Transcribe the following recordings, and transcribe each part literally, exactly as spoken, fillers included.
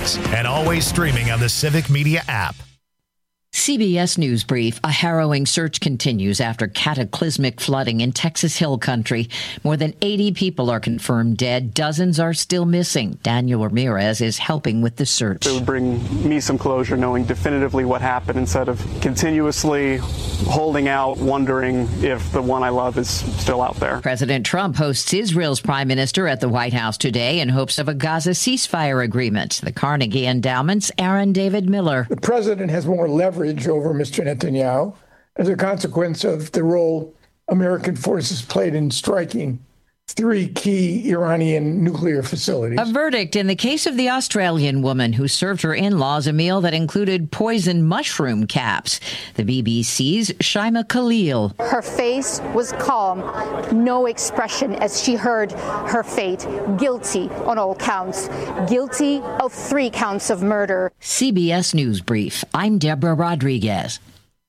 Sports, and always streaming on the Civic Media app. C B S News Brief. A harrowing search continues after cataclysmic flooding in Texas Hill Country. More than eighty people are confirmed dead. Dozens are still missing. Daniel Ramirez is helping with the search. It would bring me some closure knowing definitively what happened instead of continuously holding out, wondering if the one I love is still out there. President Trump hosts Israel's prime minister at the White House today in hopes of a Gaza ceasefire agreement. The Carnegie Endowment's Aaron David Miller. The president has more leverage over Mister Netanyahu as a consequence of the role American forces played in striking three key Iranian nuclear facilities. A verdict in the case of the Australian woman who served her in-laws a meal that included poisoned mushroom caps. The B B C's Shaima Khalil. Her face was calm, no expression as she heard her fate. Guilty on all counts. Guilty of three counts of murder. C B S News Brief. I'm Deborah Rodriguez.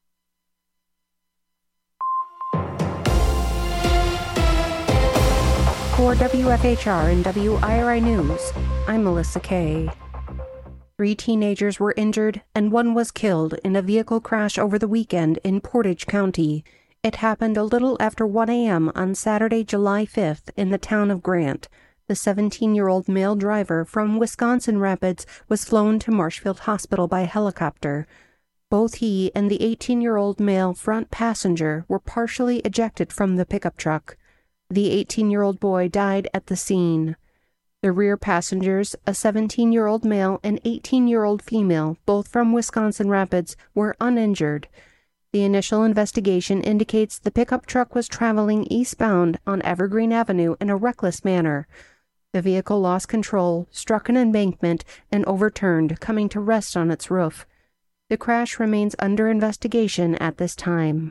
For W F H R and W I R I News, I'm Melissa Kay. Three teenagers were injured and one was killed in a vehicle crash over the weekend in Portage County. It happened a little after one a.m. on Saturday, July fifth in the town of Grant. The seventeen-year-old male driver from Wisconsin Rapids was flown to Marshfield Hospital by helicopter. Both he and the eighteen-year-old male front passenger were partially ejected from the pickup truck. The eighteen-year-old boy died at the scene. The rear passengers, a seventeen-year-old male and eighteen-year-old female, both from Wisconsin Rapids, were uninjured. The initial investigation indicates the pickup truck was traveling eastbound on Evergreen Avenue in a reckless manner. The vehicle lost control, struck an embankment, and overturned, coming to rest on its roof. The crash remains under investigation at this time.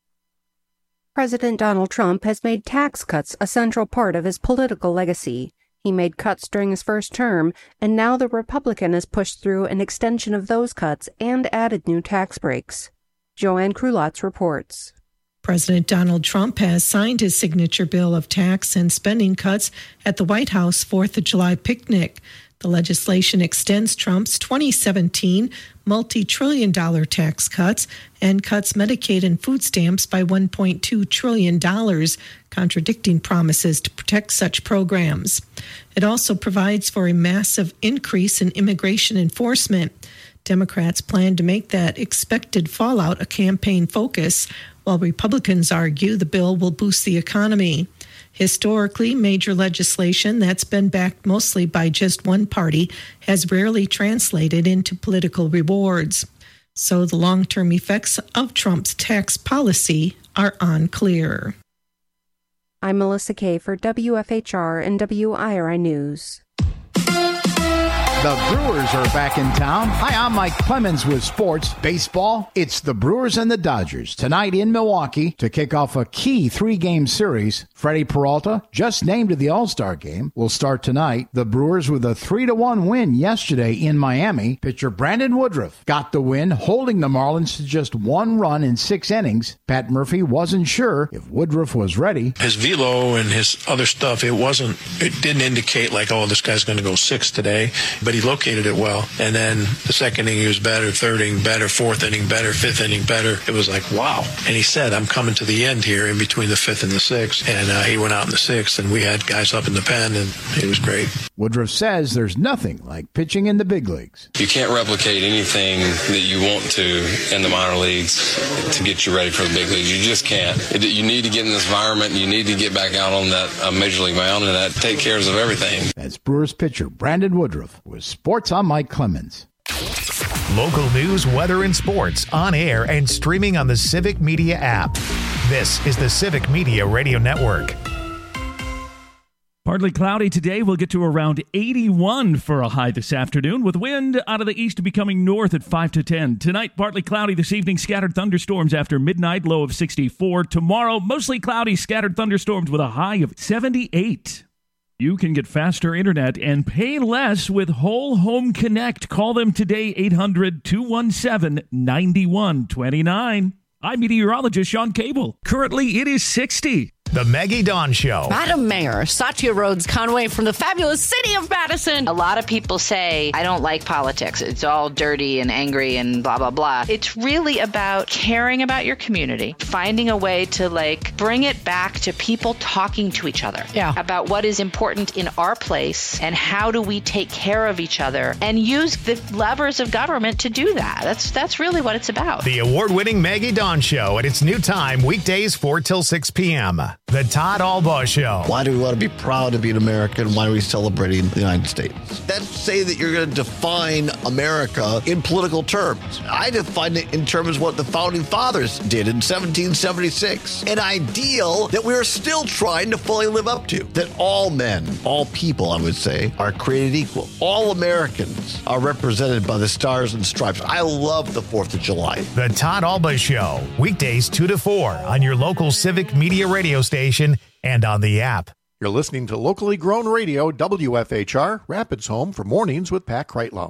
President Donald Trump has made tax cuts a central part of his political legacy. He made cuts during his first term, and now the Republican has pushed through an extension of those cuts and added new tax breaks. Joanne Krulotz reports. President Donald Trump has signed his signature bill of tax and spending cuts at the White House fourth of July picnic. The legislation extends Trump's twenty seventeen multi-trillion dollar tax cuts and cuts Medicaid and food stamps by one point two trillion dollars, contradicting promises to protect such programs. It also provides for a massive increase in immigration enforcement. Democrats plan to make that expected fallout a campaign focus, while Republicans argue the bill will boost the economy. Historically, major legislation that's been backed mostly by just one party has rarely translated into political rewards. So the long-term effects of Trump's tax policy are unclear. I'm Melissa Kay for W F H R and W I R I News. The Brewers are back in town. Hi, I'm Mike Clemens with Sports Baseball. It's the Brewers and the Dodgers tonight in Milwaukee to kick off a key three-game series. Freddie Peralta, just named to the All-Star game, will start tonight. The Brewers with a three to one win yesterday in Miami. Pitcher Brandon Woodruff got the win, holding the Marlins to just one run in six innings. Pat Murphy wasn't sure if Woodruff was ready. His velo and his other stuff, it wasn't, it didn't indicate like, oh, this guy's going to go six today. But he located it well. And then the second inning, he was better, third inning better, fourth inning better, fifth inning better. It was like, wow. And he said, I'm coming to the end here in between the fifth and the sixth. And uh, he went out in the sixth, and we had guys up in the pen, and it was great. Woodruff says there's nothing like pitching in the big leagues. You can't replicate anything that you want to in the minor leagues to get you ready for the big leagues. You just can't. You need to get in this environment. You need to get back out on that uh, major league mound, and that take care of everything. That's Brewers pitcher Brandon Woodruff with Sports. I'm Mike Clemens. Local news, weather, and sports on air and streaming on the Civic Media app. This is the Civic Media Radio Network. Partly cloudy today. We'll get to around eighty-one for a high this afternoon, with wind out of the east becoming north at five to ten. Tonight, partly cloudy this evening, scattered thunderstorms after midnight, low of sixty-four. Tomorrow, mostly cloudy, scattered thunderstorms with a high of seventy-eight. You can get faster internet and pay less with Whole Home Connect. Call them today, eight hundred, two one seven, nine one two nine. I'm meteorologist Sean Cable. Currently, it is sixty. The Maggie Dawn Show. Madam Mayor, Satya Rhodes Conway from the fabulous city of Madison. A lot of people say, I don't like politics. It's all dirty and angry and blah, blah, blah. It's really about caring about your community, finding a way to like bring it back to people talking to each other yeah. about what is important in our place and how do we take care of each other and use the levers of government to do that. That's, that's really what it's about. The award-winning Maggie Dawn Show at its new time, weekdays four till six p.m. The Todd Albaugh Show. Why do we want to be proud to be an American? Why are we celebrating the United States? Let's say that you're going to define America in political terms. I define it in terms of what the Founding Fathers did in seventeen seventy-six. An ideal that we're still trying to fully live up to. That all men, all people, I would say, are created equal. All Americans are represented by the stars and stripes. I love the fourth of July. The Todd Albaugh Show. Weekdays two to four on your local Civic Media radio station and on the app. You're listening to locally grown radio, W F H R, Rapids Home for Mornings with Pat Kreitlow.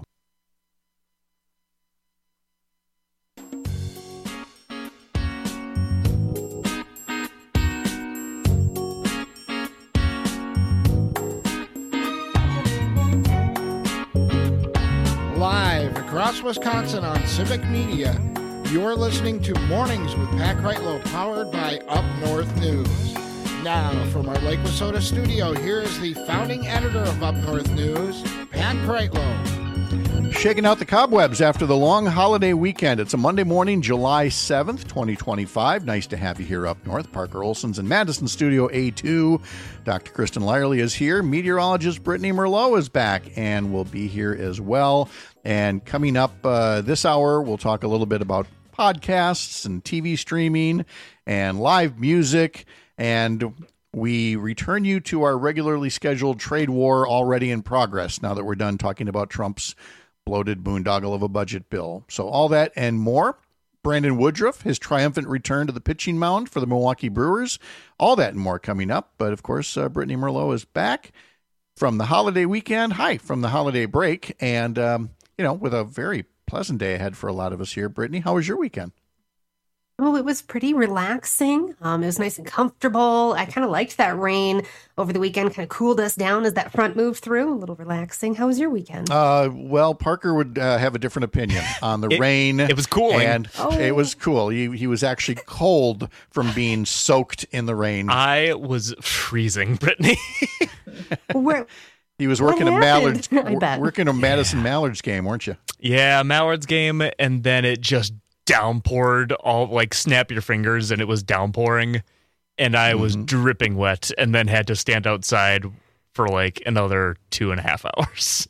Live across Wisconsin on Civic Media, you're listening to Mornings with Pat Kreitlow, powered by Up North News. Now, from our Lake Wissota studio, here is the founding editor of Up North News, Pat Kreitlow. Shaking out the cobwebs after the long holiday weekend. It's a Monday morning, July seventh, twenty twenty-five. Nice to have you here up north. Parker Olson's in Madison Studio A two. Doctor Kristen Lyerly is here. Meteorologist Brittany Merlot is back and will be here as well. And coming up uh, this hour, we'll talk a little bit about podcasts and T V streaming and live music. And we return you to our regularly scheduled trade war already in progress now that we're done talking about Trump's bloated boondoggle of a budget bill. So all that and more. Brandon Woodruff, his triumphant return to the pitching mound for the Milwaukee Brewers. All that and more coming up. But, of course, uh, Brittany Merlot is back from the holiday weekend. Hi, from the holiday break. And, um, you know, with a very pleasant day ahead for a lot of us here. Brittany, how was your weekend? Oh, it was pretty relaxing. Um, it was nice and comfortable. I kind of liked that rain over the weekend, kind of cooled us down as that front moved through. A little relaxing. How was your weekend? Uh, well, Parker would uh, have a different opinion on the it, rain. It was cooling. And oh. It was cool. He, he was actually cold from being soaked in the rain. I was freezing, Brittany. Where, he was working a Mallards, I bet. working a Madison yeah. Mallards game, weren't you? Yeah, Mallards game, and then it just downpoured, all like snap your fingers, and it was downpouring, and I mm-hmm. was dripping wet, and then had to stand outside for like another two and a half hours.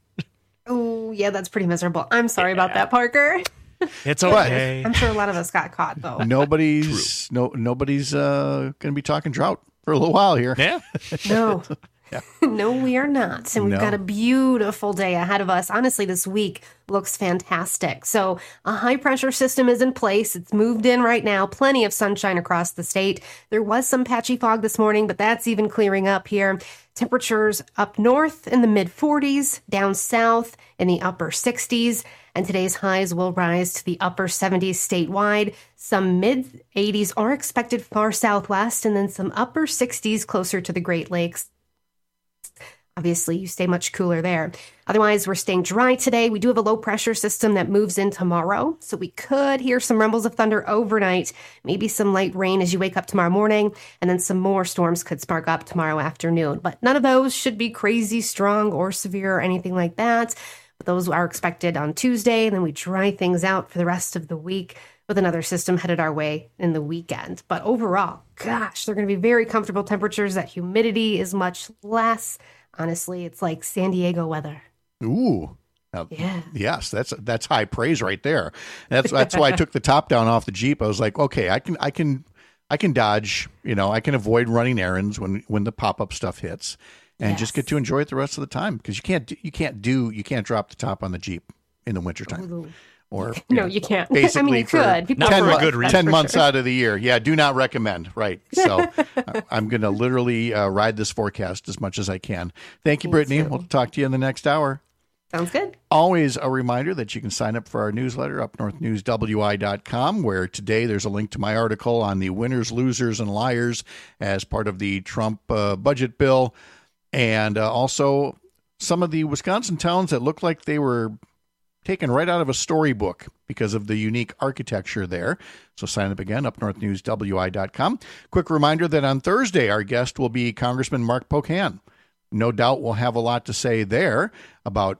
Oh yeah, that's pretty miserable. I'm sorry yeah. about that, Parker. It's okay. I'm sure a lot of us got caught though. Nobody's no nobody's uh, going to be talking drought for a little while here. Yeah. No. Yeah. No, we are not. And we've no. got a beautiful day ahead of us. Honestly, this week looks fantastic. So a high pressure system is in place. It's moved in right now. Plenty of sunshine across the state. There was some patchy fog this morning, but that's even clearing up here. Temperatures up north in the mid forties, down south in the upper sixties. And today's highs will rise to the upper seventies statewide. Some mid eighties are expected far southwest, and then some upper sixties closer to the Great Lakes. Obviously, you stay much cooler there. Otherwise, we're staying dry today. We do have a low pressure system that moves in tomorrow, so we could hear some rumbles of thunder overnight, maybe some light rain as you wake up tomorrow morning, and then some more storms could spark up tomorrow afternoon. But none of those should be crazy strong or severe or anything like that. But those are expected on Tuesday, and then we dry things out for the rest of the week with another system headed our way in the weekend. But overall, gosh, they're going to be very comfortable temperatures. That humidity is much less. Honestly, it's like San Diego weather. Ooh. Now, yeah. Yes, that's that's high praise right there. That's that's why I took the top down off the Jeep. I was like, okay, I can I can I can dodge, you know, I can avoid running errands when when the pop-up stuff hits and yes. just get to enjoy it the rest of the time, because you can't you can't do you can't drop the top on the Jeep in the wintertime. Ooh. Or no, know, you can't. Basically, I mean, you could. People ten, mo- good ten months sure. out of the year. Yeah, do not recommend. Right. So I'm going to literally uh, ride this forecast as much as I can. Thank you, Me Brittany. too. We'll talk to you in the next hour. Sounds good. Always a reminder that you can sign up for our newsletter, up north news w i dot com, where today there's a link to my article on the winners, losers, and liars as part of the Trump uh, budget bill. And uh, also some of the Wisconsin towns that look like they were taken right out of a storybook because of the unique architecture there. So sign up again, up north news w i dot com. Quick reminder that on Thursday, our guest will be Congressman Mark Pocan. No doubt we'll have a lot to say there about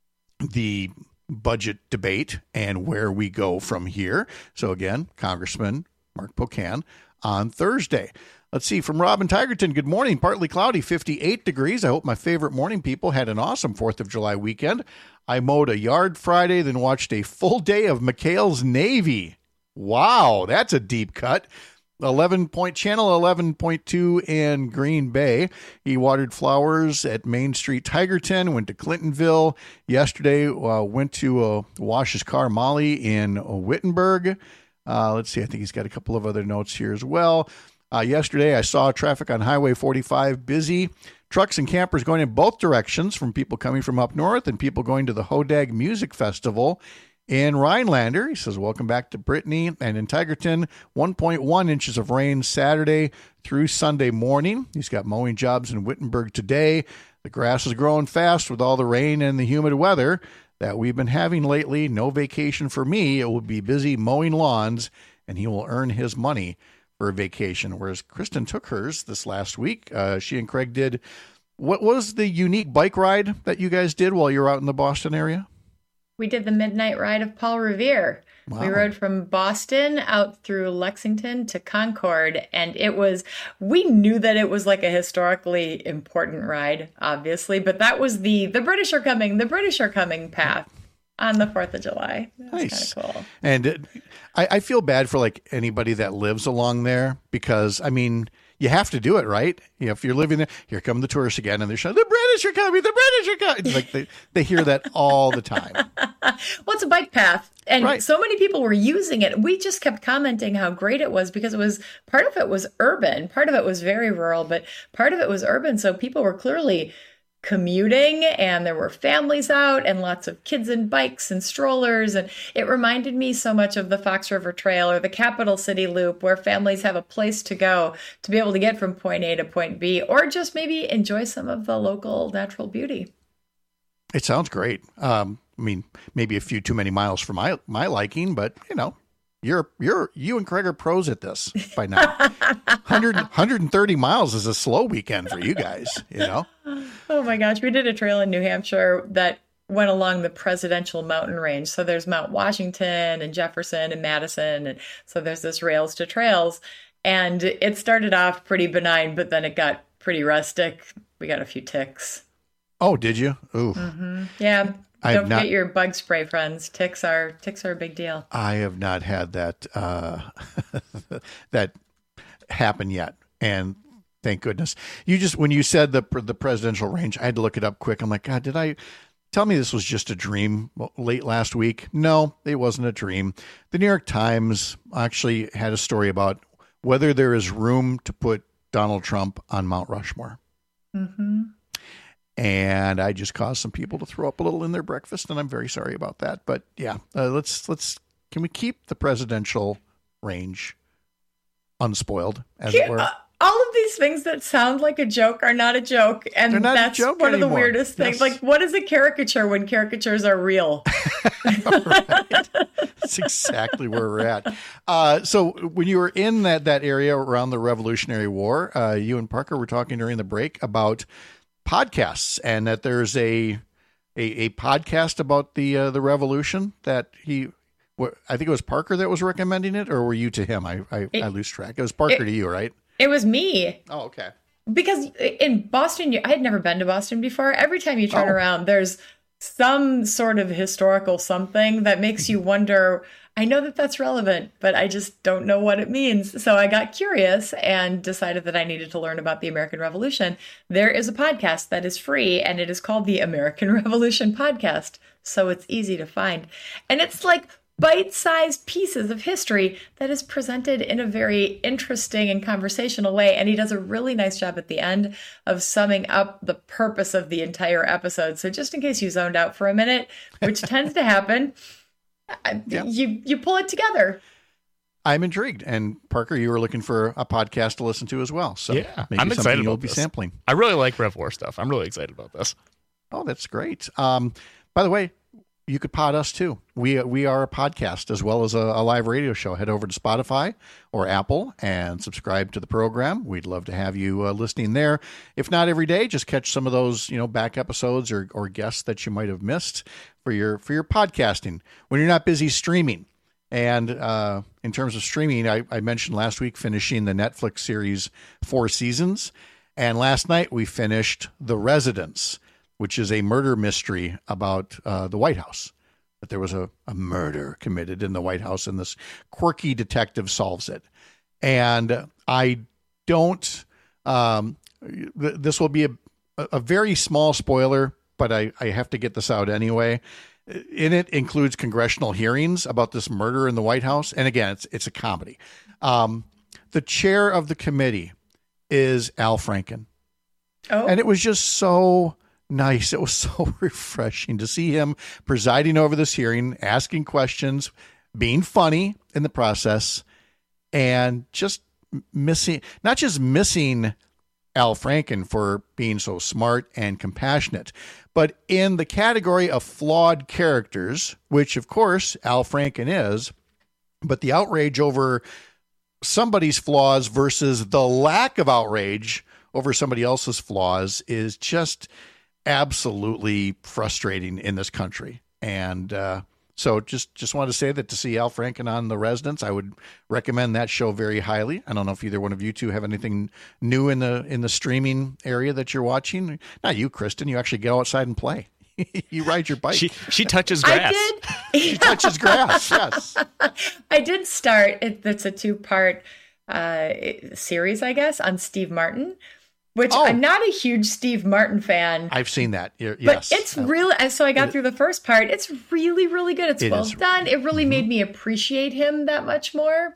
the budget debate and where we go from here. So again, Congressman Mark Pocan on Thursday. Let's see, from Robin Tigerton, good morning. Partly cloudy, fifty-eight degrees. I hope my favorite morning people had an awesome fourth of July weekend. I mowed a yard Friday, then watched a full day of McHale's Navy. Wow, that's a deep cut. eleven point channel eleven point two in Green Bay. He watered flowers at Main Street Tigerton, went to Clintonville. Yesterday, uh, went to uh, wash his car, Molly, in Wittenberg. Uh, let's see, I think he's got a couple of other notes here as well. Uh, yesterday, I saw traffic on Highway forty-five busy. Trucks and campers going in both directions, from people coming from up north and people going to the Hodag Music Festival in Rhinelander. He says, welcome back to Brittany. And in Tigerton, one point one inches of rain Saturday through Sunday morning. He's got mowing jobs in Wittenberg today. The grass is growing fast with all the rain and the humid weather that we've been having lately. No vacation for me. It will be busy mowing lawns, and he will earn his money for a vacation, whereas Kristen took hers this last week. Uh, she and Craig did, what was the unique bike ride that you guys did while you were out in the Boston area? We did the midnight ride of Paul Revere. Wow. We rode from Boston out through Lexington to Concord, and it was, we knew that it was like a historically important ride, obviously, but that was the, the British are coming, the British are coming path on the fourth of July. That was nice. Kind of cool. And it, I, I feel bad for like anybody that lives along there because, I mean, you have to do it, right? You know, if you're living there, here come the tourists again, and they're shouting, the British are coming, the British are coming. Like they, they hear that all the time. Well, it's a bike path, and right. So many people were using it. We just kept commenting how great it was because it was, part of it was urban, part of it was very rural, but part of it was urban. So people were clearly commuting, and there were families out and lots of kids and bikes and strollers. And it reminded me so much of the Fox River Trail or the Capital City Loop, where families have a place to go to be able to get from point A to point B, or just maybe enjoy some of the local natural beauty. It sounds great. Um, I mean, maybe a few too many miles for my, my liking, but you know, You're you're you and Craig are pros at this by now. one hundred, one hundred thirty miles is a slow weekend for you guys, you know? Oh my gosh, we did a trail in New Hampshire that went along the presidential mountain range. So there's Mount Washington and Jefferson and Madison, and so there's this Rails to Trails. And it started off pretty benign, but then it got pretty rustic. We got a few ticks. Oh, did you? Ooh. Mm-hmm. Yeah. I Don't not, forget your bug spray, friends. Ticks are ticks are a big deal. I have not had that uh, that happen yet, and thank goodness. You just when you said the the presidential range, I had to look it up quick. I'm like, God, did I tell me this was just a dream late last week? No, it wasn't a dream. The New York Times actually had a story about whether there is room to put Donald Trump on Mount Rushmore. Mm-hmm. And I just caused some people to throw up a little in their breakfast, and I'm very sorry about that. But yeah, uh, let's let's can we keep the presidential range unspoiled, as Here, it were? Uh, all of these things that sound like a joke are not a joke, and They're not that's a joke one anymore. of the weirdest things. Yes. Like, what is a caricature when caricatures are real? Right. That's exactly where we're at. Uh, so when you were in that that area around the Revolutionary War, uh, you and Parker were talking during the break about podcasts, and that there's a a, a podcast about the uh, the revolution that he, I think it was Parker that was recommending it, or were you to him? I I, it, I lose track. It was Parker it, to you, right? It was me. Oh, okay. Because in Boston, I had never been to Boston before. Every time you turn oh. around, there's some sort of historical something that makes you wonder. I know that that's relevant, but I just don't know what it means. So I got curious and decided that I needed to learn about the American Revolution. There is a podcast that is free, and it is called the American Revolution Podcast. So it's easy to find. And it's like bite-sized pieces of history that is presented in a very interesting and conversational way. And he does a really nice job at the end of summing up the purpose of the entire episode. So just in case you zoned out for a minute, which tends to happen, yeah. you you pull it together. I'm intrigued. And Parker, you were looking for a podcast to listen to as well. So yeah, maybe I'm excited you'll about be this. sampling. I really like Rev War stuff. I'm really excited about this. Oh, that's great. Um, by the way, you could pod us too. We we are a podcast as well as a, a live radio show. Head over to Spotify or Apple and subscribe to the program. We'd love to have you uh, listening there. If not every day, just catch some of those, you know, back episodes or, or guests that you might have missed for your for your podcasting when you're not busy streaming. And uh, in terms of streaming, I, I mentioned last week finishing the Netflix series Four Seasons, and last night we finished The Residence, which is a murder mystery about uh, the White House, that there was a, a murder committed in the White House, and this quirky detective solves it. And I don't, um, th- this will be a, a very small spoiler, but I, I have to get this out anyway. In it includes congressional hearings about this murder in the White House. And again, it's it's a comedy. Um, the chair of the committee is Al Franken. Oh. And it was just so nice. It was so refreshing to see him presiding over this hearing, asking questions, being funny in the process, and just missing, not just missing Al Franken for being so smart and compassionate, but in the category of flawed characters, which of course Al Franken is, but the outrage over somebody's flaws versus the lack of outrage over somebody else's flaws is just absolutely frustrating in this country. And uh, so just, just wanted to say that to see Al Franken on The Residence, I would recommend that show very highly. I don't know if either one of you two have anything new in the in the streaming area that you're watching. Not you, Kristen. You actually go outside and play. You ride your bike. She, she touches grass. I did. She touches grass, yes. I did start, it, it's a two-part uh, series, I guess, on Steve Martin. Which oh. I'm not a huge Steve Martin fan. I've seen that. Yes. But it's really, so I got it, through the first part. It's really, really good. It's it well is. done. It really mm-hmm. made me appreciate him that much more.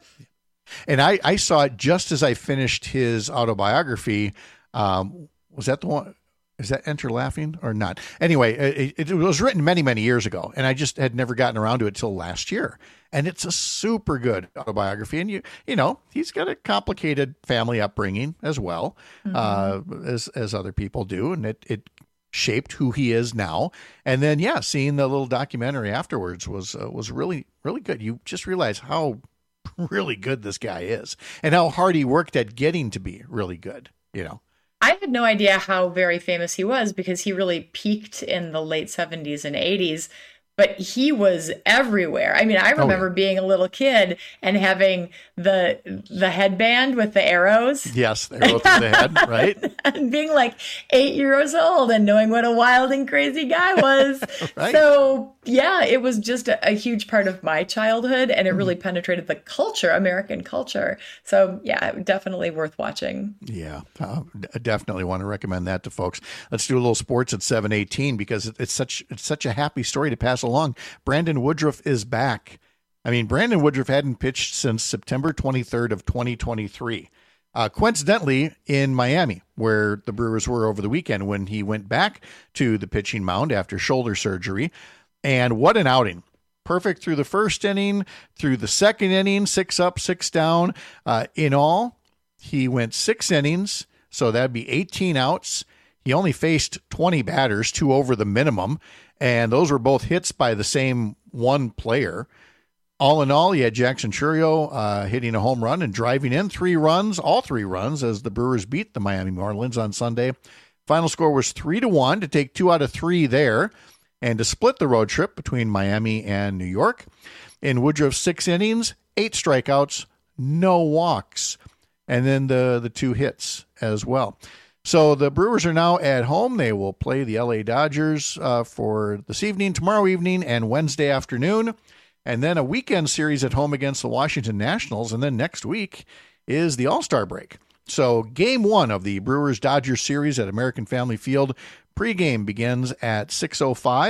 And I, I saw it just as I finished his autobiography. Um, was that the one? Is that Enter Laughing or not? Anyway, it, it was written many, many years ago, and I just had never gotten around to it till last year. And it's a super good autobiography. And, you you know, he's got a complicated family upbringing as well, mm-hmm. uh, as as other people do. And it, it shaped who he is now. And then, yeah, seeing the little documentary afterwards was uh, was really, really good. You just realize how really good this guy is and how hard he worked at getting to be really good, you know. I had no idea how very famous he was because he really peaked in the late seventies and eighties, but he was everywhere. I mean, I remember oh, yeah. being a little kid and having the the headband with the arrows. Yes, the arrow through the head, right? And being like eight years old and knowing what a wild and crazy guy was. Right. So, yeah, it was just a, a huge part of my childhood, and it really mm. penetrated the culture, American culture. So, yeah, definitely worth watching. Yeah, uh, definitely want to recommend that to folks. Let's do a little sports at seven eighteen because it's such it's such a happy story to pass along. Brandon Woodruff is back. I mean, Brandon Woodruff hadn't pitched since September twenty-third of twenty twenty-three. Uh, coincidentally, in Miami, where the Brewers were over the weekend when he went back to the pitching mound after shoulder surgery. And what an outing. Perfect through the first inning, through the second inning, six up, six down. Uh, in all, he went six innings, so that'd be eighteen outs. He only faced twenty batters, two over the minimum, and those were both hits by the same one player. All in all, he had Jackson Chourio uh, hitting a home run and driving in three runs, all three runs, as the Brewers beat the Miami Marlins on Sunday. Final score was three to one to take two out of three there and to split the road trip between Miami and New York. In Woodruff's six innings, eight strikeouts, no walks, and then the, the two hits as well. So the Brewers are now at home. They will play the L A Dodgers uh, for this evening, tomorrow evening, and Wednesday afternoon. And then a weekend series at home against the Washington Nationals. And then next week is the All-Star break. So game one of the Brewers-Dodgers series at American Family Field pregame begins at six oh five.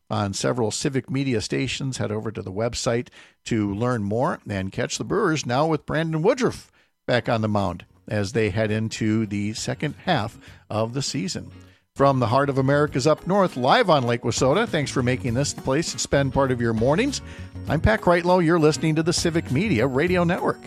on several Civic Media stations. Head over to the website to learn more and catch the Brewers now with Brandon Woodruff back on the mound as they head into the second half of the season. From the heart of America's up north, live on Lake Wissota, thanks for making this the place to spend part of your mornings. I'm Pat Kreitlow. You're listening to the Civic Media Radio Network.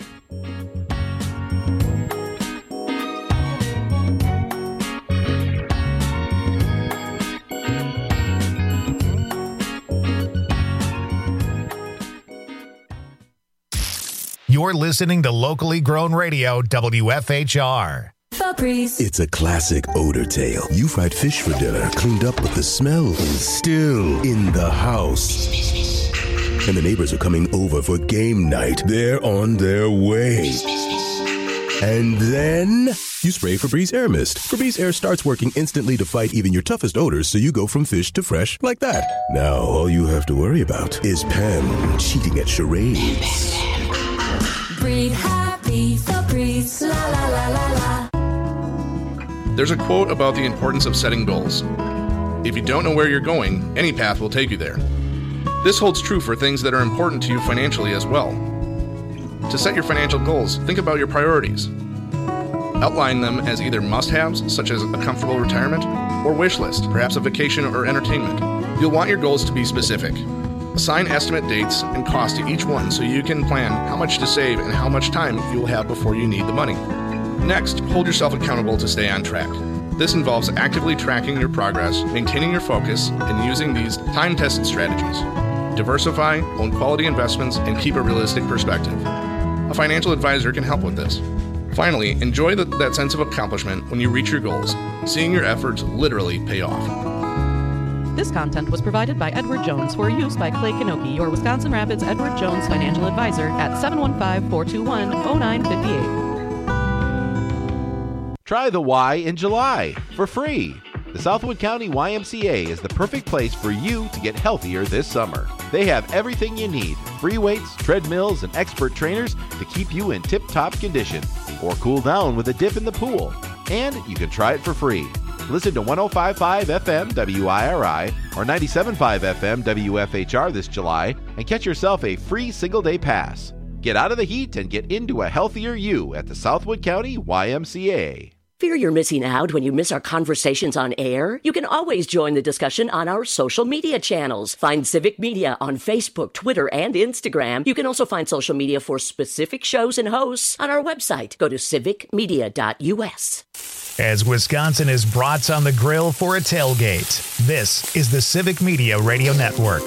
You're listening to locally grown radio, W F H R. Febreze. It's a classic odor tale. You fried fish for dinner, cleaned up, but the smell is still in the house. And the neighbors are coming over for game night. They're on their way. And then you spray Febreze Air Mist. Febreze Air starts working instantly to fight even your toughest odors, so you go from fish to fresh like that. Now all you have to worry about is Pam cheating at charades. Breathe happy, Febreze, la la la la la. There's a quote about the importance of setting goals. If you don't know where you're going, any path will take you there. This holds true for things that are important to you financially as well. To set your financial goals, think about your priorities. Outline them as either must-haves, such as a comfortable retirement, or wish list, perhaps a vacation or entertainment. You'll want your goals to be specific. Assign estimate dates and cost to each one so you can plan how much to save and how much time you will have before you need the money. Next, hold yourself accountable to stay on track. This involves actively tracking your progress, maintaining your focus, and using these time-tested strategies. Diversify, own quality investments, and keep a realistic perspective. A financial advisor can help with this. Finally, enjoy the, that sense of accomplishment when you reach your goals, seeing your efforts literally pay off. This content was provided by Edward Jones for use by Clay Kanoki, your Wisconsin Rapids Edward Jones financial advisor at seven one five, four two one, zero nine five eight. Try the Y in July for free. The Southwood County Y M C A is the perfect place for you to get healthier this summer. They have everything you need, free weights, treadmills, and expert trainers to keep you in tip-top condition, or cool down with a dip in the pool. And you can try it for free. Listen to one oh five point five F M W I R I or ninety-seven point five F M W F H R this July and catch yourself a free single-day pass. Get out of the heat and get into a healthier you at the Southwood County Y M C A. Fear you're missing out when you miss our conversations on air? You can always join the discussion on our social media channels. Find Civic Media on Facebook, Twitter, and Instagram. You can also find social media for specific shows and hosts on our website. Go to civic media dot U S. As Wisconsin is brats on the grill for a tailgate, this is the Civic Media Radio Network.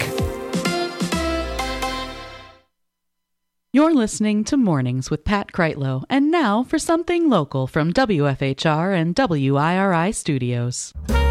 You're listening to Mornings with Pat Kreitlow, and now for something local from W F H R and W I R I Studios.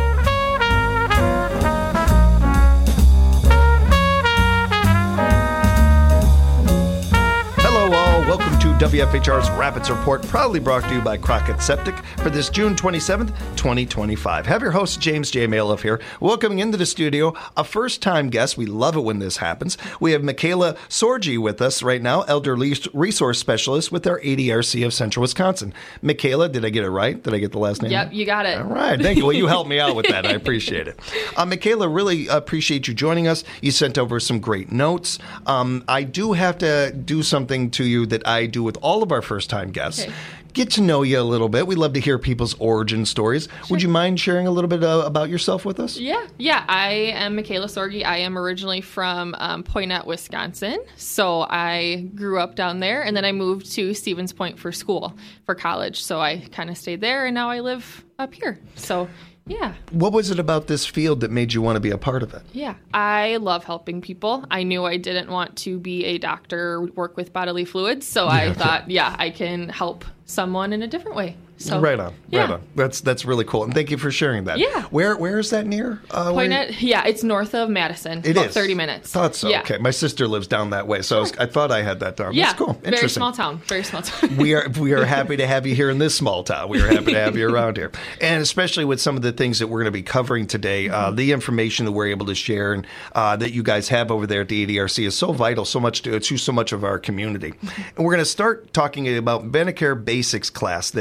Welcome to W F H R's Rapids Report, proudly brought to you by Crockett Septic for this June twenty-seventh, twenty twenty-five. Have your host, James J. Maloff here, welcoming into the studio a first-time guest. We love it when this happens. We have Michaela Sorgi with us right now, Elderly Resource Specialist with our A D R C of Central Wisconsin. Michaela, did I get it right? Did I get the last name? Yep, you got it. All right, thank you. Well, you helped me out with that. I appreciate it. Uh, Michaela, really appreciate you joining us. You sent over some great notes. Um, I do have to do something to you that I do with all of our first-time guests. Okay. Get to know you a little bit. We love to hear people's origin stories. Sure. Would you mind sharing a little bit uh, about yourself with us? Yeah. Yeah. I am Michaela Sorgi. I am originally from um, Poynette, Wisconsin. So I grew up down there, and then I moved to Stevens Point for school, for college. So I kind of stayed there, and now I live up here. So yeah. What was it about this field that made you want to be a part of it? Yeah. I love helping people. I knew I didn't want to be a doctor, work with bodily fluids. So yeah, I okay. thought, yeah, I can help someone in a different way. So, right on, yeah. right on. That's that's really cool, and thank you for sharing that. Yeah. Where where is that near? Uh, Poynette, yeah, it's north of Madison. It about is. thirty minutes. Thought so. Yeah. Okay, my sister lives down that way, so I, was, I thought I had that down. Yeah, That's cool. Very small town. Very small town. we are we are happy to have you here in this small town. We are happy to have you around here, and especially with some of the things that we're going to be covering today. Uh, the information that we're able to share and uh, that you guys have over there at the A D R C is so vital, so much to, to so much of our community. And we're going to start talking about Medicare Basics class that is uh,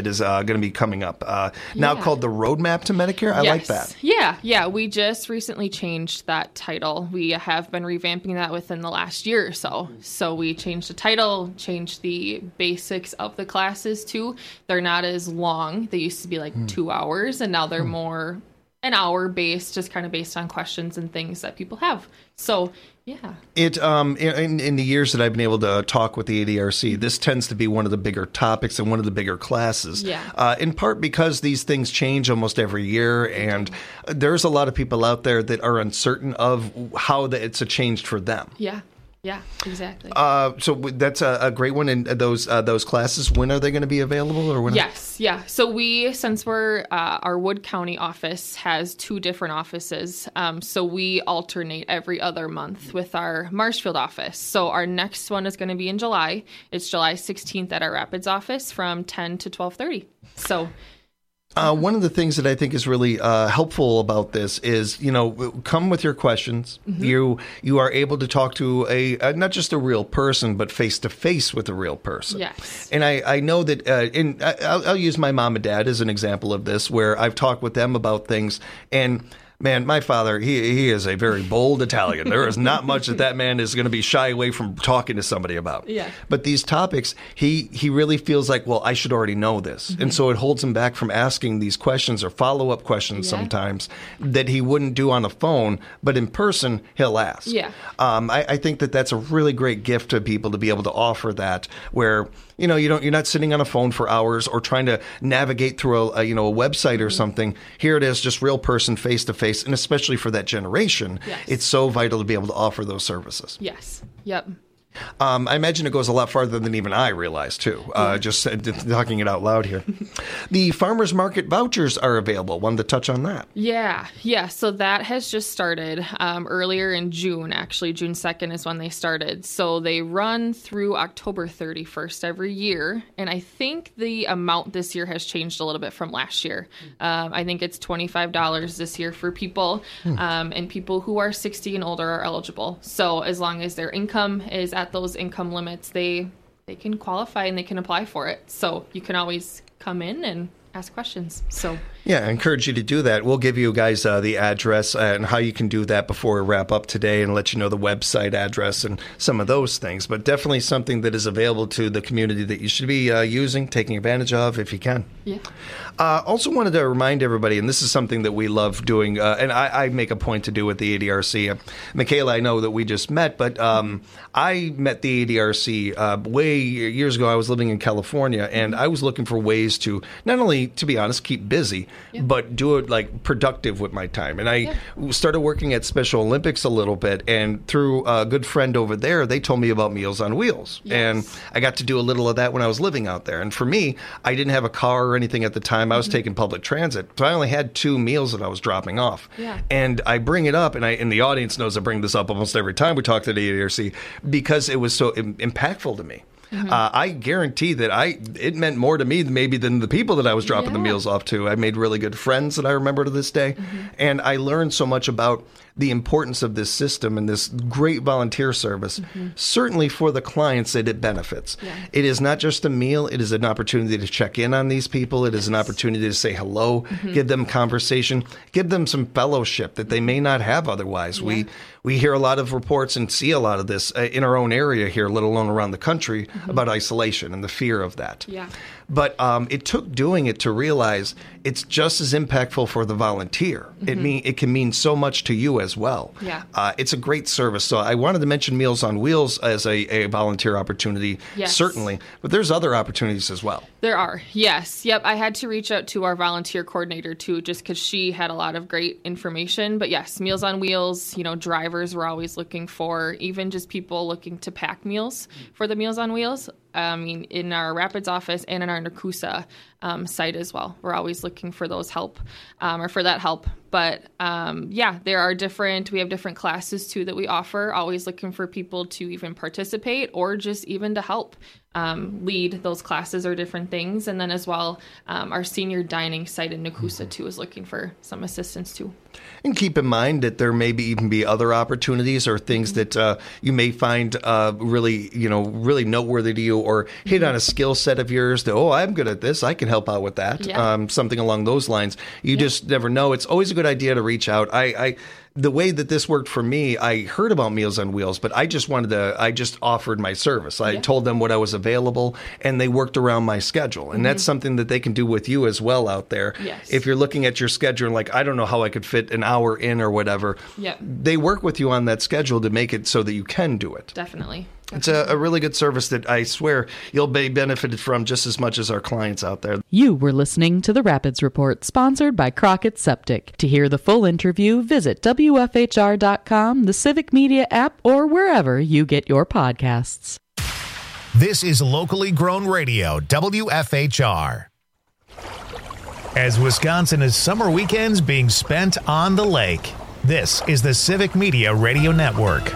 going to be coming up. Uh, now Yeah. called the Roadmap to Medicare. I like Yes. that. Yeah, yeah. We just recently changed that title. We have been revamping that within the last year or so. So we changed the title, changed the basics of the classes too. They're not as long. They used to be like Hmm. two hours, and now they're more an hour based, just kind of based on questions and things that people have. So yeah. It um in, in the years that I've been able to talk with the A D R C, this tends to be one of the bigger topics and one of the bigger classes. Yeah. Uh, in part because these things change almost every year, and there's a lot of people out there that are uncertain of how the, it's a changed for them. Yeah. Yeah, exactly. Uh, so w- that's a, a great one. And those uh, those classes, when are they going to be available? Or when? Yes, yeah. So we, since we're uh, our Wood County office has two different offices, um, so we alternate every other month with our Marshfield office. So our next one is going to be in July. It's July sixteenth at our Rapids office from ten to twelve thirty. So. Uh, one of the things that I think is really uh, helpful about this is, you know, come with your questions. Mm-hmm. You you are able to talk to a, a not just a real person, but face to face with a real person. Yes. And I, I know that, uh, in, I, I'll, I'll use my mom and dad as an example of this, where I've talked with them about things. And man, my father, he he is a very bold Italian. There is not much that that man is going to be shy away from talking to somebody about. Yeah. But these topics, he he really feels like, well, I should already know this. Mm-hmm. And so it holds him back from asking these questions or follow-up questions Yeah. sometimes that he wouldn't do on the phone, but in person, he'll ask. Yeah. Um, I, I think that that's a really great gift to people to be able to offer that, where you know you don't you're not sitting on a phone for hours or trying to navigate through a, a you know a website or something. Here it is, just real person, face to face, and especially for that generation, Yes. it's so vital to be able to offer those services. Yes. Yep. Um, I imagine it goes a lot farther than even I realized, too, uh, just uh, talking it out loud here. The farmers market vouchers are available. Wanted to touch on that. Yeah, yeah. So that has just started um, earlier in June, actually. June second is when they started. So they run through October thirty-first every year. And I think the amount this year has changed a little bit from last year. Um, I think it's twenty-five dollars this year for people, Hmm. um, and people who are sixty and older are eligible. So as long as their income is at those income limits, they they can qualify and they can apply for it. So you can always come in and ask questions. So Yeah, I encourage you to do that. We'll give you guys uh, the address and how you can do that before we wrap up today, and let you know the website address and some of those things. But definitely something that is available to the community that you should be uh, using, taking advantage of if you can. Yeah. Uh, also wanted to remind everybody, and this is something that we love doing, uh, and I, I make a point to do with the A D R C. Uh, Michaela, I know that we just met, but um, I met the A D R C uh, way years ago. I was living in California, and I was looking for ways to not only, to be honest, keep busy, Yeah. but do it like productive with my time. And I started working at Special Olympics a little bit, and through a good friend over there, they told me about Meals on Wheels. And I got to do a little of that when I was living out there. And for me, I didn't have a car or anything at the time. I was taking public transit. So I only had two meals that I was dropping off. Yeah. And I bring it up, and I and the audience knows I bring this up almost every time we talk to the A D R C, because it was so im- impactful to me. Mhm. Uh, I guarantee that I it meant more to me than maybe than the people that I was dropping the Yeah. meals off to. I made really good friends that I remember to this day, and I learned so much about the importance of this system and this great volunteer service, Mhm. certainly for the clients that it benefits. Yeah. It is not just a meal, it is an opportunity to check in on these people. It is an opportunity to say hello, Mhm. give them conversation, give them some fellowship that they may not have otherwise. We we hear a lot of reports and see a lot of this uh, in our own area here, let alone around the country, Mhm. about isolation and the fear of that. Yeah. But um, it took doing it to realize it's just as impactful for the volunteer. It Mhm. mean it can mean so much to you as well. Yeah. Uh, it's a great service. So I wanted to mention Meals on Wheels as a, a volunteer opportunity, Yes. certainly. But there's other opportunities as well. There are, yes. Yep, I had to reach out to our volunteer coordinator too, just because she had a lot of great information. But yes, Meals on Wheels, you know, drivers we're always looking for, even just people looking to pack meals for the Meals on Wheels. I mean, in our Rapids office and in our Nakusa um, site as well. We're always looking for those help um, or for that help. But um, yeah, there are different, we have different classes too that we offer, always looking for people to even participate or just even to help um, lead those classes or different things. And then as well, um, our senior dining site in Nakusa too is looking for some assistance too. And keep in mind that there may be even be other opportunities or things that uh, you may find uh, really, you know, really noteworthy to you, or hit on a skill set of yours that, oh, I'm good at this. I can help help out with that. Yeah. Um, something along those lines. You Yeah. just never know. It's always a good idea to reach out. I, I the way that this worked for me, I heard about Meals on Wheels, but I just wanted to, I just offered my service. I Yeah. told them what I was available, and they worked around my schedule. And Mhm. that's something that they can do with you as well out there. Yes. If you're looking at your schedule and like, I don't know how I could fit an hour in or whatever, Yeah. they work with you on that schedule to make it so that you can do it. Definitely. It's a, a really good service that I swear you'll be benefited from just as much as our clients out there. You were listening to the Rapids Report, sponsored by Crockett Septic. To hear the full interview, visit W F H R dot com, the Civic Media app, or wherever you get your podcasts. This is locally grown radio, W F H R. As Wisconsin is summer weekends being spent on the lake, this is the Civic Media Radio Network.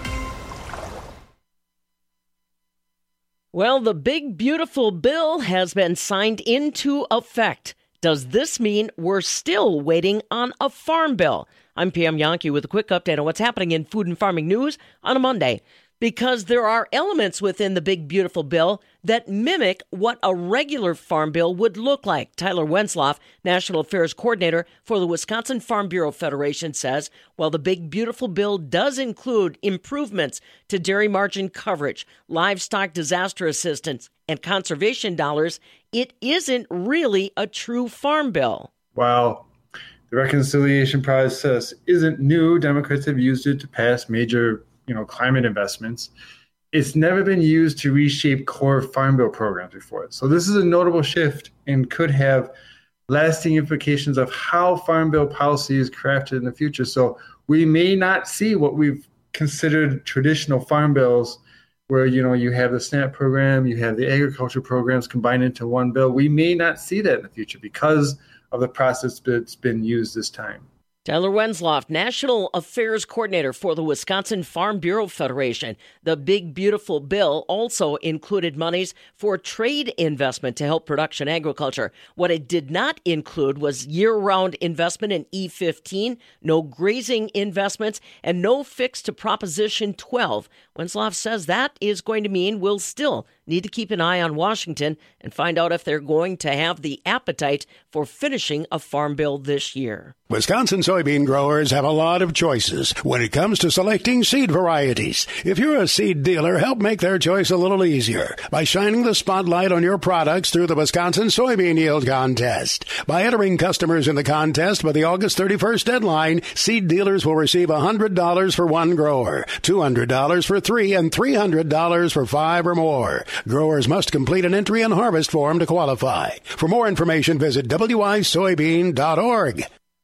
Well, the big, beautiful bill has been signed into effect. Does this mean we're still waiting on a farm bill? I'm Pam Yonke with a quick update on what's happening in food and farming news on a Monday. Because there are elements within the big, beautiful bill that mimic what a regular farm bill would look like. Tyler Wenzloff, National Affairs Coordinator for the Wisconsin Farm Bureau Federation, says, while the big, beautiful bill does include improvements to dairy margin coverage, livestock disaster assistance, and conservation dollars, it isn't really a true farm bill. While the reconciliation process isn't new, Democrats have used it to pass major you know, climate investments. It's never been used to reshape core farm bill programs before. So this is a notable shift and could have lasting implications of how farm bill policy is crafted in the future. So we may not see what we've considered traditional farm bills where, you know, you have the SNAP program, you have the agriculture programs combined into one bill. We may not see that in the future because of the process that's been used this time. Tyler Wenzloff, National Affairs Coordinator for the Wisconsin Farm Bureau Federation. The big, beautiful bill also included monies for trade investment to help production agriculture. What it did not include was year-round investment in E fifteen, no grazing investments, and no fix to Proposition twelve. Wenzloff says that is going to mean we'll still need to keep an eye on Washington and find out if they're going to have the appetite for finishing a farm bill this year. Wisconsin soybean growers have a lot of choices when it comes to selecting seed varieties. If you're a seed dealer, help make their choice a little easier by shining the spotlight on your products through the Wisconsin Soybean Yield Contest. By entering customers in the contest by the August thirty-first deadline, seed dealers will receive one hundred dollars for one grower, two hundred dollars for three, and three hundred dollars for five or more. Growers must complete an entry and harvest form to qualify. For more information, visit W I soybean dot org.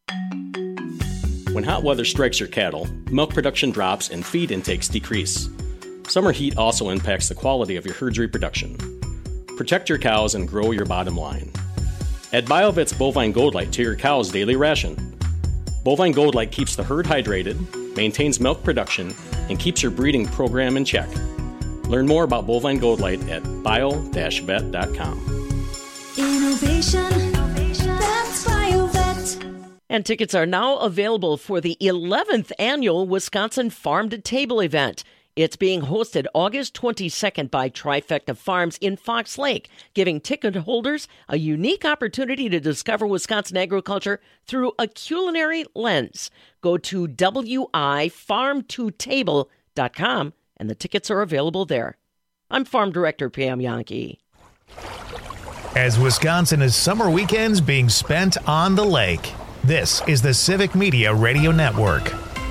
When hot weather strikes your cattle, milk production drops and feed intakes decrease. Summer heat also impacts the quality of your herd's reproduction. Protect your cows and grow your bottom line. Add BioVet's Bovine Gold Light to your cow's daily ration. Bovine Gold Light keeps the herd hydrated, maintains milk production, and keeps your breeding program in check. Learn more about Bovine Gold Light at bio dash vet dot com. Innovation, that's BioVet. And tickets are now available for the eleventh annual Wisconsin Farm to Table event. It's being hosted August twenty-second by Trifecta Farms in Fox Lake, giving ticket holders a unique opportunity to discover Wisconsin agriculture through a culinary lens. Go to W I farm to table dot com and the tickets are available there. I'm Farm Director Pam Yonke. As Wisconsin is summer weekends being spent on the lake, this is the Civic Media Radio Network.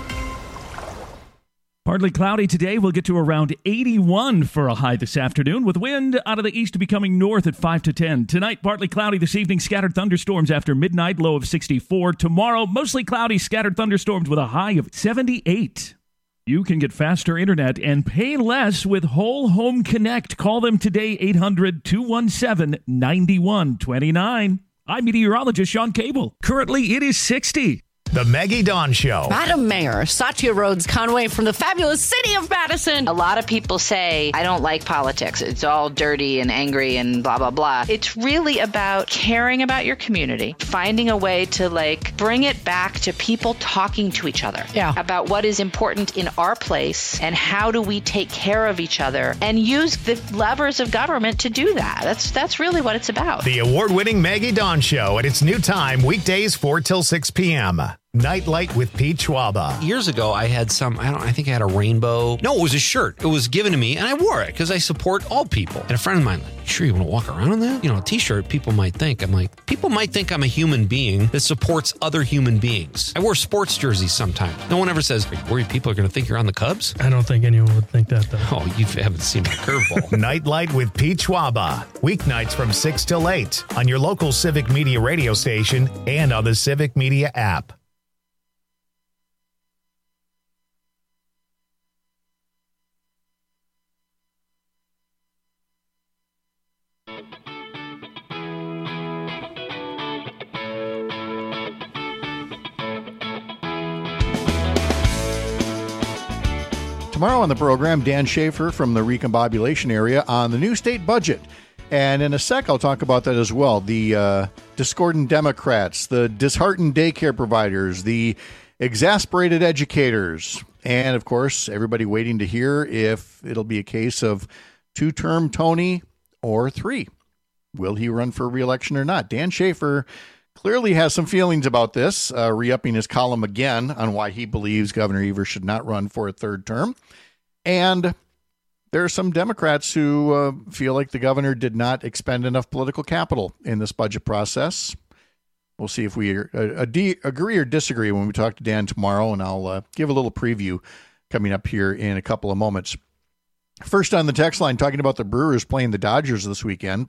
Partly cloudy today. We'll get to around eighty-one for a high this afternoon, with wind out of the east becoming north at five to ten. Tonight, partly cloudy this evening, scattered thunderstorms after midnight, low of sixty-four. Tomorrow, mostly cloudy, scattered thunderstorms with a high of seventy-eight. You can get faster internet and pay less with Whole Home Connect. Call them today, eight hundred, two one seven, nine one two nine. I'm meteorologist Sean Cable. Currently, it is sixty. The Maggie Dawn Show. Madam Mayor, Satya Rhodes Conway from the fabulous city of Madison. A lot of people say, I don't like politics. It's all dirty and angry and blah, blah, blah. It's really about caring about your community, finding a way to like bring it back to people talking to each other yeah. about what is important in our place and how do we take care of each other and use the levers of government to do that. That's, that's really what it's about. The award-winning Maggie Dawn Show at its new time, weekdays four till six p.m. Nightlight with Pete Schwaba. Years ago, I had some, I don't I think I had a rainbow. No, it was a shirt. It was given to me, and I wore it because I support all people. And a friend of mine, like, sure you want to walk around in that? You know, a t-shirt, people might think. I'm like, people might think I'm a human being that supports other human beings. I wear sports jerseys sometimes. No one ever says, are you worried people are going to think you're on the Cubs? I don't think anyone would think that, though. Oh, you haven't seen my curveball. Nightlight with Pete Schwaba. Weeknights from six till eight on your local Civic Media radio station and on the Civic Media app. Tomorrow on the program, Dan Schaefer from the recombobulation area on the new state budget. And in a sec, I'll talk about that as well. The uh, discordant Democrats, the disheartened daycare providers, the exasperated educators, and, of course, everybody waiting to hear if it'll be a case of two-term Tony or three. Will he run for re-election or not? Dan Schaefer clearly has some feelings about this, uh, re-upping his column again on why he believes Governor Evers should not run for a third term. And there are some Democrats who uh, feel like the governor did not expend enough political capital in this budget process. We'll see if we uh, ad- agree or disagree when we talk to Dan tomorrow, and I'll uh, give a little preview coming up here in a couple of moments. First on the text line, talking about the Brewers playing the Dodgers this weekend.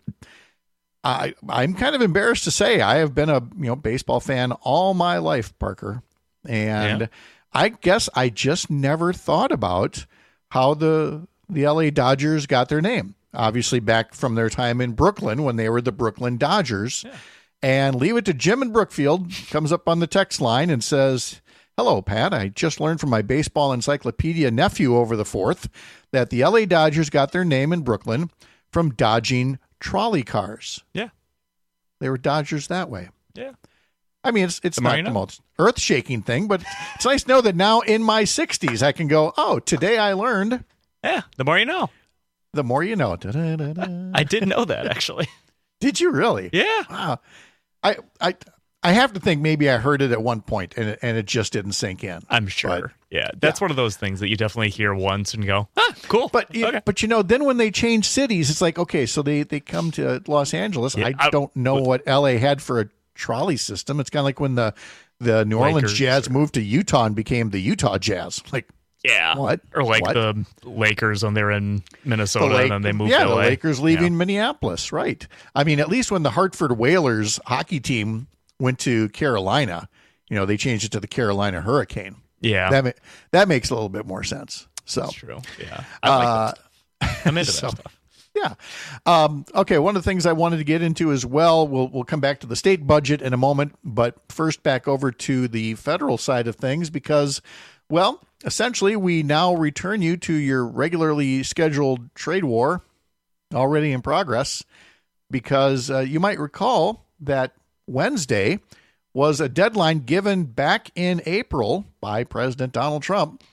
I, I'm kind of embarrassed to say I have been a you know baseball fan all my life, Parker. And yeah. I guess I just never thought about how the the L A Dodgers got their name. Obviously back from their time in Brooklyn when they were the Brooklyn Dodgers. Yeah. And leave it to Jim in Brookfield, comes up on the text line and says, hello, Pat. I just learned from my baseball encyclopedia nephew over the fourth that the L A Dodgers got their name in Brooklyn from dodging trolley cars. Yeah. They were Dodgers that way. Yeah. I mean, it's it's the not the most earth-shaking thing, but it's nice to know that now in my sixties, I can go, oh, today I learned. Yeah, the more you know. The more you know. Da-da-da-da. I did know that, actually. Did you really? Yeah. Wow. I I I have to think maybe I heard it at one point and it, and it just didn't sink in. I'm sure. But, yeah, that's yeah. one of those things that you definitely hear once and go, ah, cool. But okay. but you know, then when they change cities, it's like, okay, so they, they come to Los Angeles. Yeah, I, I don't know what L A had for a trolley system. It's kind of like when the the New Orleans Lakers Jazz or... moved to Utah and became the Utah Jazz. Like, yeah, what? Or like what? the Lakers when they're in Minnesota the Lake, and then they moved yeah, to L A. The Lakers leaving yeah. Minneapolis, right? I mean, at least when the Hartford Whalers hockey team went to Carolina, you know, they changed it to the Carolina Hurricane. Yeah, that ma- that makes a little bit more sense. So that's true. Yeah, I like uh, that. I'm into so, that stuff. Yeah. Um, okay. One of the things I wanted to get into as well, we'll, we'll come back to the state budget in a moment, but first back over to the federal side of things because, well, essentially we now return you to your regularly scheduled trade war already in progress because uh, you might recall that Wednesday was a deadline given back in April by President Donald Trump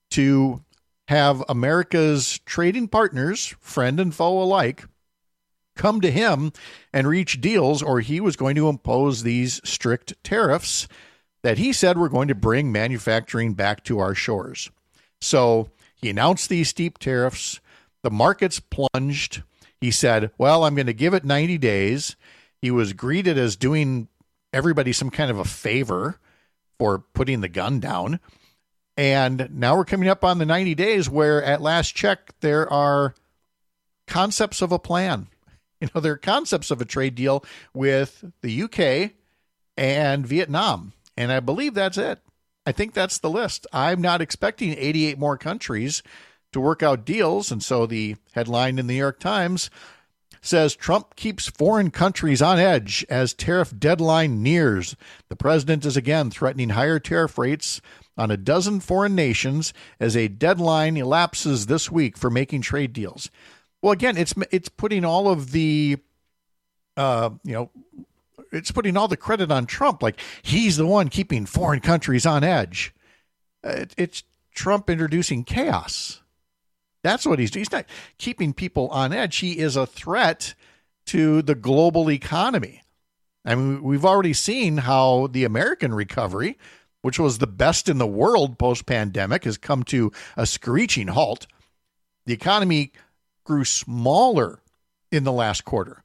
to have America's trading partners, friend and foe alike, come to him and reach deals, or he was going to impose these strict tariffs that he said were going to bring manufacturing back to our shores. So he announced these steep tariffs. The markets plunged. He said, well, I'm going to give it ninety days. He was greeted as doing everybody some kind of a favor for putting the gun down. And now we're coming up on the ninety days where at last check, there are concepts of a plan. You know, there are concepts of a trade deal with the U K and Vietnam. And I believe that's it. I think that's the list. I'm not expecting eighty-eight more countries to work out deals. And so the headline in the New York Times, says Trump keeps foreign countries on edge as tariff deadline nears. The president is again threatening higher tariff rates on a dozen foreign nations as a deadline elapses this week for making trade deals. Well, again, it's it's putting all of the, uh, you know, it's putting all the credit on Trump. Like he's the one keeping foreign countries on edge. It, it's Trump introducing chaos. That's what he's doing. He's not keeping people on edge. He is a threat to the global economy. I mean, we've already seen how the American recovery, which was the best in the world post-pandemic, has come to a screeching halt. The economy grew smaller in the last quarter,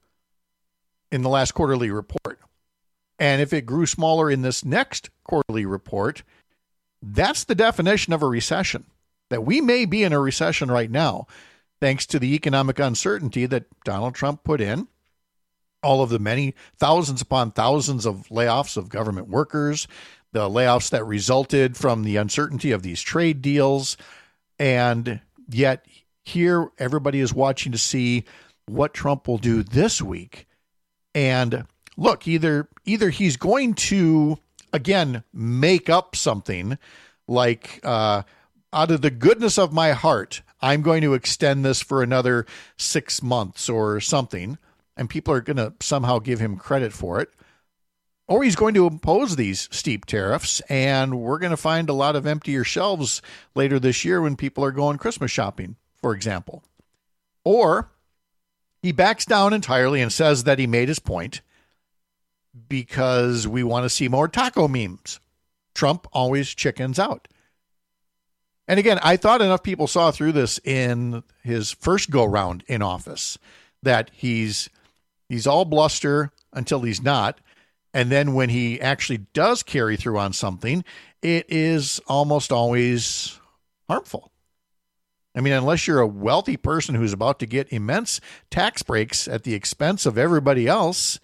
in the last quarterly report. And if it grew smaller in this next quarterly report, that's the definition of a recession. That we may be in a recession right now, thanks to the economic uncertainty that Donald Trump put in, all of the many thousands upon thousands of layoffs of government workers, the layoffs that resulted from the uncertainty of these trade deals. And yet here, everybody is watching to see what Trump will do this week. And look, either either he's going to, again, make up something like, uh, out of the goodness of my heart, I'm going to extend this for another six months or something, and people are going to somehow give him credit for it. Or he's going to impose these steep tariffs, and we're going to find a lot of emptier shelves later this year when people are going Christmas shopping, for example. Or he backs down entirely and says that he made his point because we want to see more taco memes. Trump always chickens out. And again, I thought enough people saw through this in his first go-round in office that he's he's all bluster until he's not. And then when he actually does carry through on something, it is almost always harmful. I mean, unless you're a wealthy person who's about to get immense tax breaks at the expense of everybody else,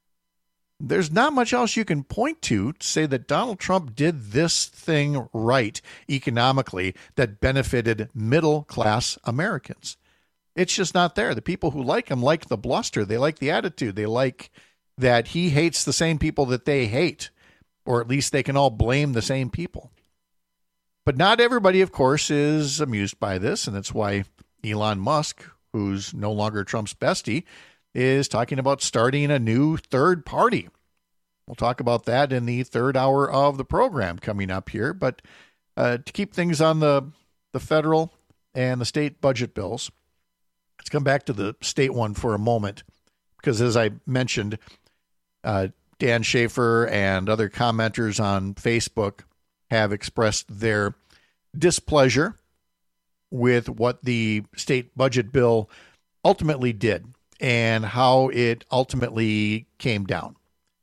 there's not much else you can point to to say that Donald Trump did this thing right economically that benefited middle-class Americans. It's just not there. The people who like him like the bluster. They like the attitude. They like that he hates the same people that they hate, or at least they can all blame the same people. But not everybody, of course, is amused by this, and that's why Elon Musk, who's no longer Trump's bestie, is talking about starting a new third party. We'll talk about that in the third hour of the program coming up here. But uh, to keep things on the, the federal and the state budget bills, let's come back to the state one for a moment. Because as I mentioned, uh, Dan Schaefer and other commenters on Facebook have expressed their displeasure with what the state budget bill ultimately did and how it ultimately came down.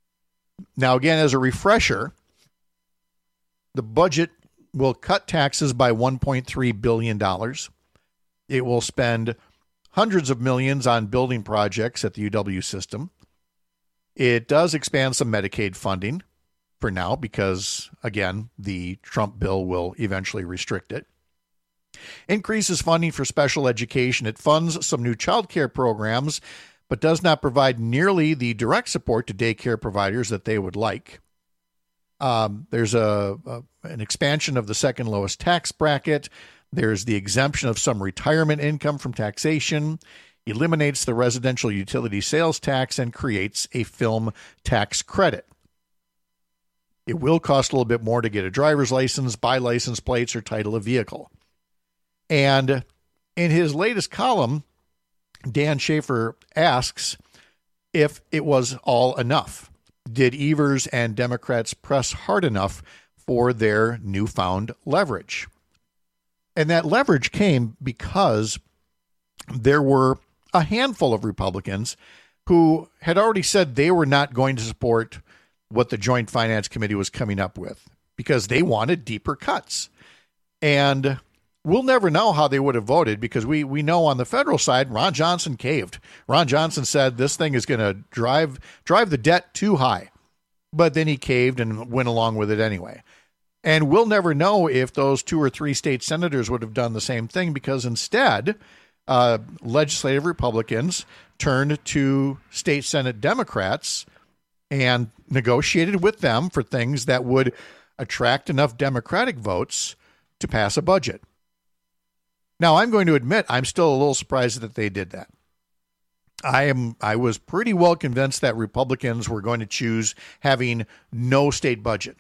Now, again, as a refresher, the budget will cut taxes by one point three billion dollars. It will spend hundreds of millions on building projects at the U W system. It does expand some Medicaid funding for now because, again, the Trump bill will eventually restrict it. Increases funding for special education. It funds some new child care programs, but does not provide nearly the direct support to daycare providers that they would like. Um, there's a, a an expansion of the second lowest tax bracket. There's the exemption of some retirement income from taxation, eliminates the residential utility sales tax, and creates a film tax credit. It will cost a little bit more to get a driver's license, buy license plates, or title a vehicle. And in his latest column, Dan Schaefer asks if it was all enough. Did Evers and Democrats press hard enough for their newfound leverage? And that leverage came because there were a handful of Republicans who had already said they were not going to support what the Joint Finance Committee was coming up with because they wanted deeper cuts. And we'll never know how they would have voted because we we know on the federal side, Ron Johnson caved. Ron Johnson said this thing is going to drive drive the debt too high. But then he caved and went along with it anyway. And we'll never know if those two or three state senators would have done the same thing because instead, uh, legislative Republicans turned to state Senate Democrats and negotiated with them for things that would attract enough Democratic votes to pass a budget. Now, I'm going to admit I'm still a little surprised that they did that. I am. I was pretty well convinced that Republicans were going to choose having no state budget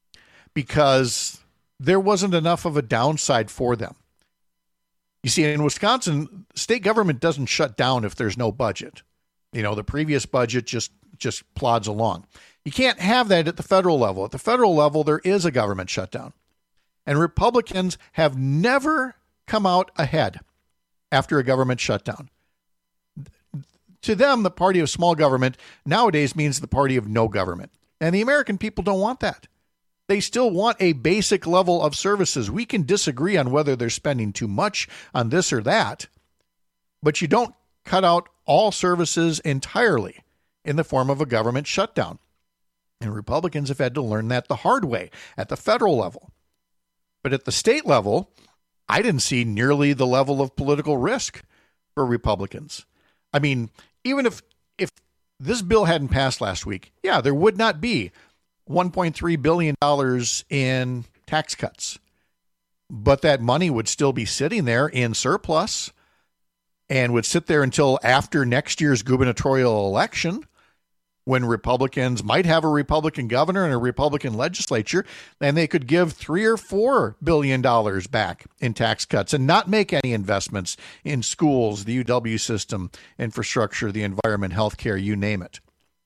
because there wasn't enough of a downside for them. You see, in Wisconsin, state government doesn't shut down if there's no budget. You know, the previous budget just, just plods along. You can't have that at the federal level. At the federal level, there is a government shutdown. And Republicans have never come out ahead after a government shutdown. To them, the party of small government nowadays means the party of no government. And the American people don't want that. They still want a basic level of services. We can disagree on whether they're spending too much on this or that, but you don't cut out all services entirely in the form of a government shutdown. And Republicans have had to learn that the hard way at the federal level. But at the state level, I didn't see nearly the level of political risk for Republicans. I mean, even if if this bill hadn't passed last week, yeah, there would not be one point three billion dollars in tax cuts. But that money would still be sitting there in surplus and would sit there until after next year's gubernatorial election, when Republicans might have a Republican governor and a Republican legislature, and they could give three or four billion dollars back in tax cuts and not make any investments in schools, the U W system, infrastructure, the environment, healthcare, you name it.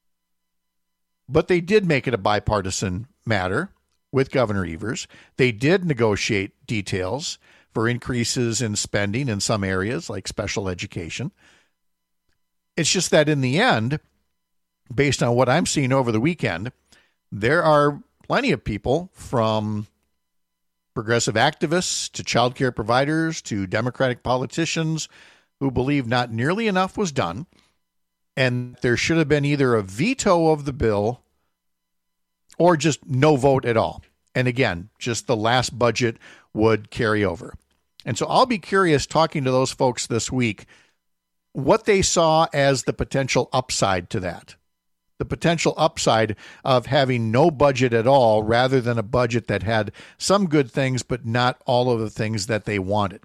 But they did make it a bipartisan matter with Governor Evers. They did negotiate details for increases in spending in some areas like special education. It's just that in the end, based on what I'm seeing over the weekend, there are plenty of people from progressive activists to child care providers to Democratic politicians who believe not nearly enough was done, and there should have been either a veto of the bill or just no vote at all. And again, just the last budget would carry over. And so I'll be curious, talking to those folks this week, what they saw as the potential upside to that. The potential upside of having no budget at all rather than a budget that had some good things but not all of the things that they wanted.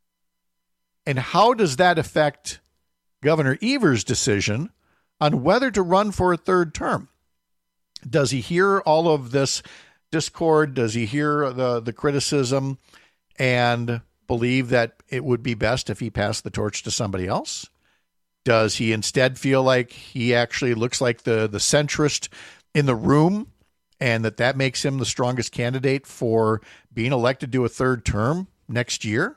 And how does that affect Governor Evers' decision on whether to run for a third term? Does he hear all of this discord? Does he hear the, the criticism and believe that it would be best if he passed the torch to somebody else? Does he instead feel like he actually looks like the, the centrist in the room and that that makes him the strongest candidate for being elected to a third term next year?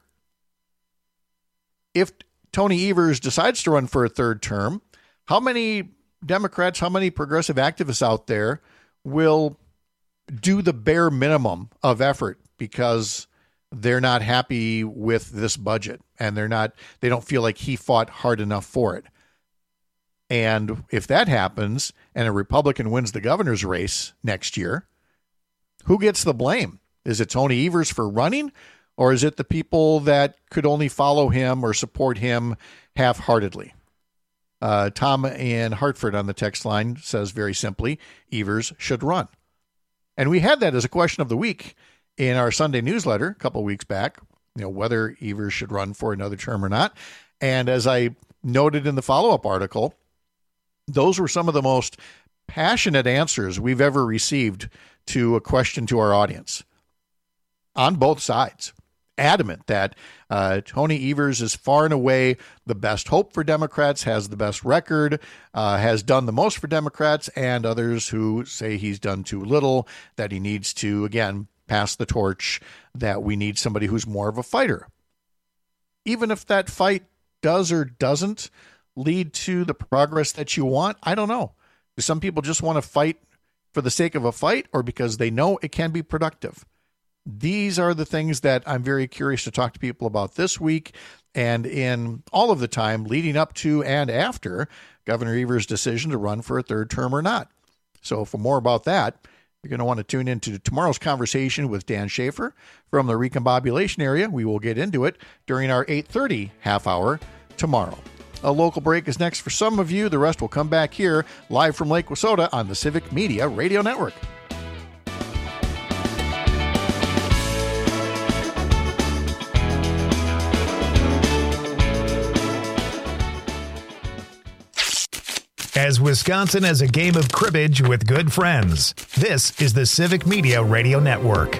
If Tony Evers decides to run for a third term, how many Democrats, how many progressive activists out there will do the bare minimum of effort because they're not happy with this budget and they're not, they don't feel like he fought hard enough for it? And if that happens and a Republican wins the governor's race next year, who gets the blame? Is it Tony Evers for running, or is it the people that could only follow him or support him half-heartedly? Uh, Tom in Hartford on the text line says very simply, Evers should run. And we had that as a question of the week in our Sunday newsletter a couple weeks back, you know, whether Evers should run for another term or not. And as I noted in the follow-up article, those were some of the most passionate answers we've ever received to a question to our audience on both sides. Adamant that uh, Tony Evers is far and away the best hope for Democrats, has the best record, uh, has done the most for Democrats, and others who say he's done too little, that he needs to, again, pass the torch, that we need somebody who's more of a fighter. Even if that fight does or doesn't lead to the progress that you want, I don't know. Do some people just want to fight for the sake of a fight or because they know it can be productive? These are the things that I'm very curious to talk to people about this week and in all of the time leading up to and after Governor Evers' decision to run for a third term or not. So for more about that, you're going to want to tune into tomorrow's conversation with Dan Schaefer from the Recombobulation area. We will get into it during our eight thirty half hour tomorrow. A local break is next for some of you. The rest will come back here, live from Lake Wissota on the Civic Media Radio Network. As Wisconsin has a game of cribbage with good friends, this is the Civic Media Radio Network.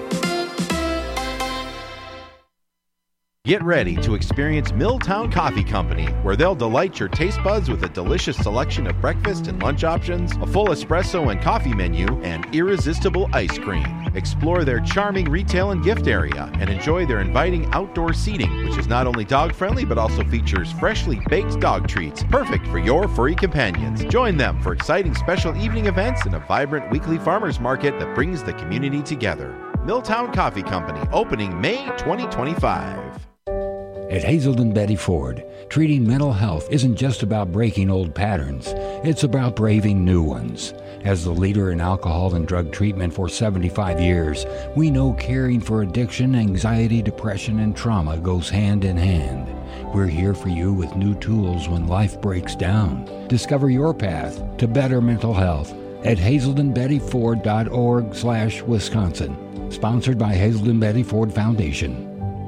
Get ready to experience Milltown Coffee Company, where they'll delight your taste buds with a delicious selection of breakfast and lunch options, a full espresso and coffee menu, and irresistible ice cream. Explore their charming retail and gift area and enjoy their inviting outdoor seating, which is not only dog-friendly but also features freshly baked dog treats, perfect for your furry companions. Join them for exciting special evening events and a vibrant weekly farmers market that brings the community together. Milltown Coffee Company, opening May twenty twenty-five. At Hazelden Betty Ford, treating mental health isn't just about breaking old patterns, it's about braving new ones. As the leader in alcohol and drug treatment for seventy-five years, we know caring for addiction, anxiety, depression, and trauma goes hand in hand. We're here for you with new tools when life breaks down. Discover your path to better mental health at hazelden betty ford dot org slash Wisconsin. Sponsored by Hazelden Betty Ford Foundation.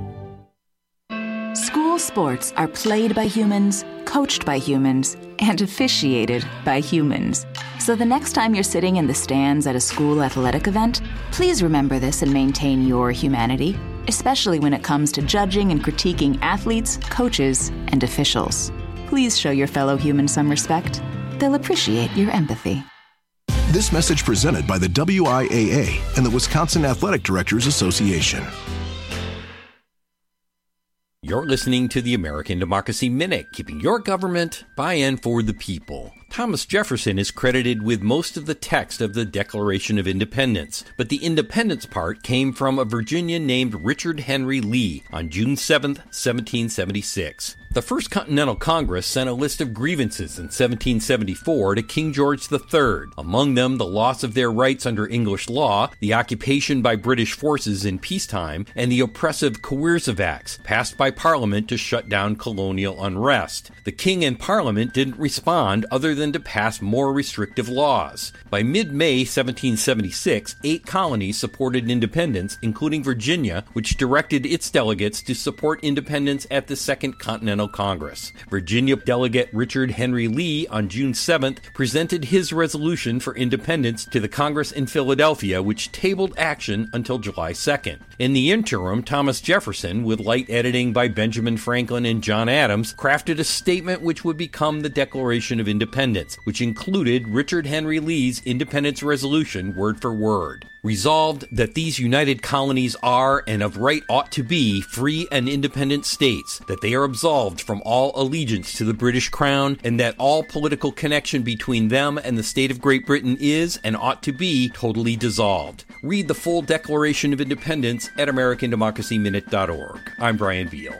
School sports are played by humans, coached by humans, and officiated by humans. So the next time you're sitting in the stands at a school athletic event, please remember this and maintain your humanity, especially when it comes to judging and critiquing athletes, coaches, and officials. Please show your fellow humans some respect. They'll appreciate your empathy. This message presented by the W I A A and the Wisconsin Athletic Directors Association. You're listening to the American Democracy Minute, keeping your government by and for the people. Thomas Jefferson is credited with most of the text of the Declaration of Independence, but the independence part came from a Virginian named Richard Henry Lee on June seventh, seventeen seventy-six. The First Continental Congress sent a list of grievances in seventeen seventy-four to King George the Third, among them the loss of their rights under English law, the occupation by British forces in peacetime, and the oppressive Coercive Acts, passed by Parliament to shut down colonial unrest. The King and Parliament didn't respond other than to pass more restrictive laws. By mid-May seventeen seventy-six, eight colonies supported independence, including Virginia, which directed its delegates to support independence at the Second Continental Congress. Virginia delegate Richard Henry Lee on June seventh presented his resolution for independence to the Congress in Philadelphia, which tabled action until July second. In the interim, Thomas Jefferson, with light editing by Benjamin Franklin and John Adams, crafted a statement which would become the Declaration of Independence, which included Richard Henry Lee's Independence Resolution word for word. Resolved that these united colonies are, and of right ought to be, free and independent states, that they are absolved from all allegiance to the British Crown, and that all political connection between them and the state of Great Britain is, and ought to be, totally dissolved. Read the full Declaration of Independence at american democracy minute dot org. I'm Brian Beal.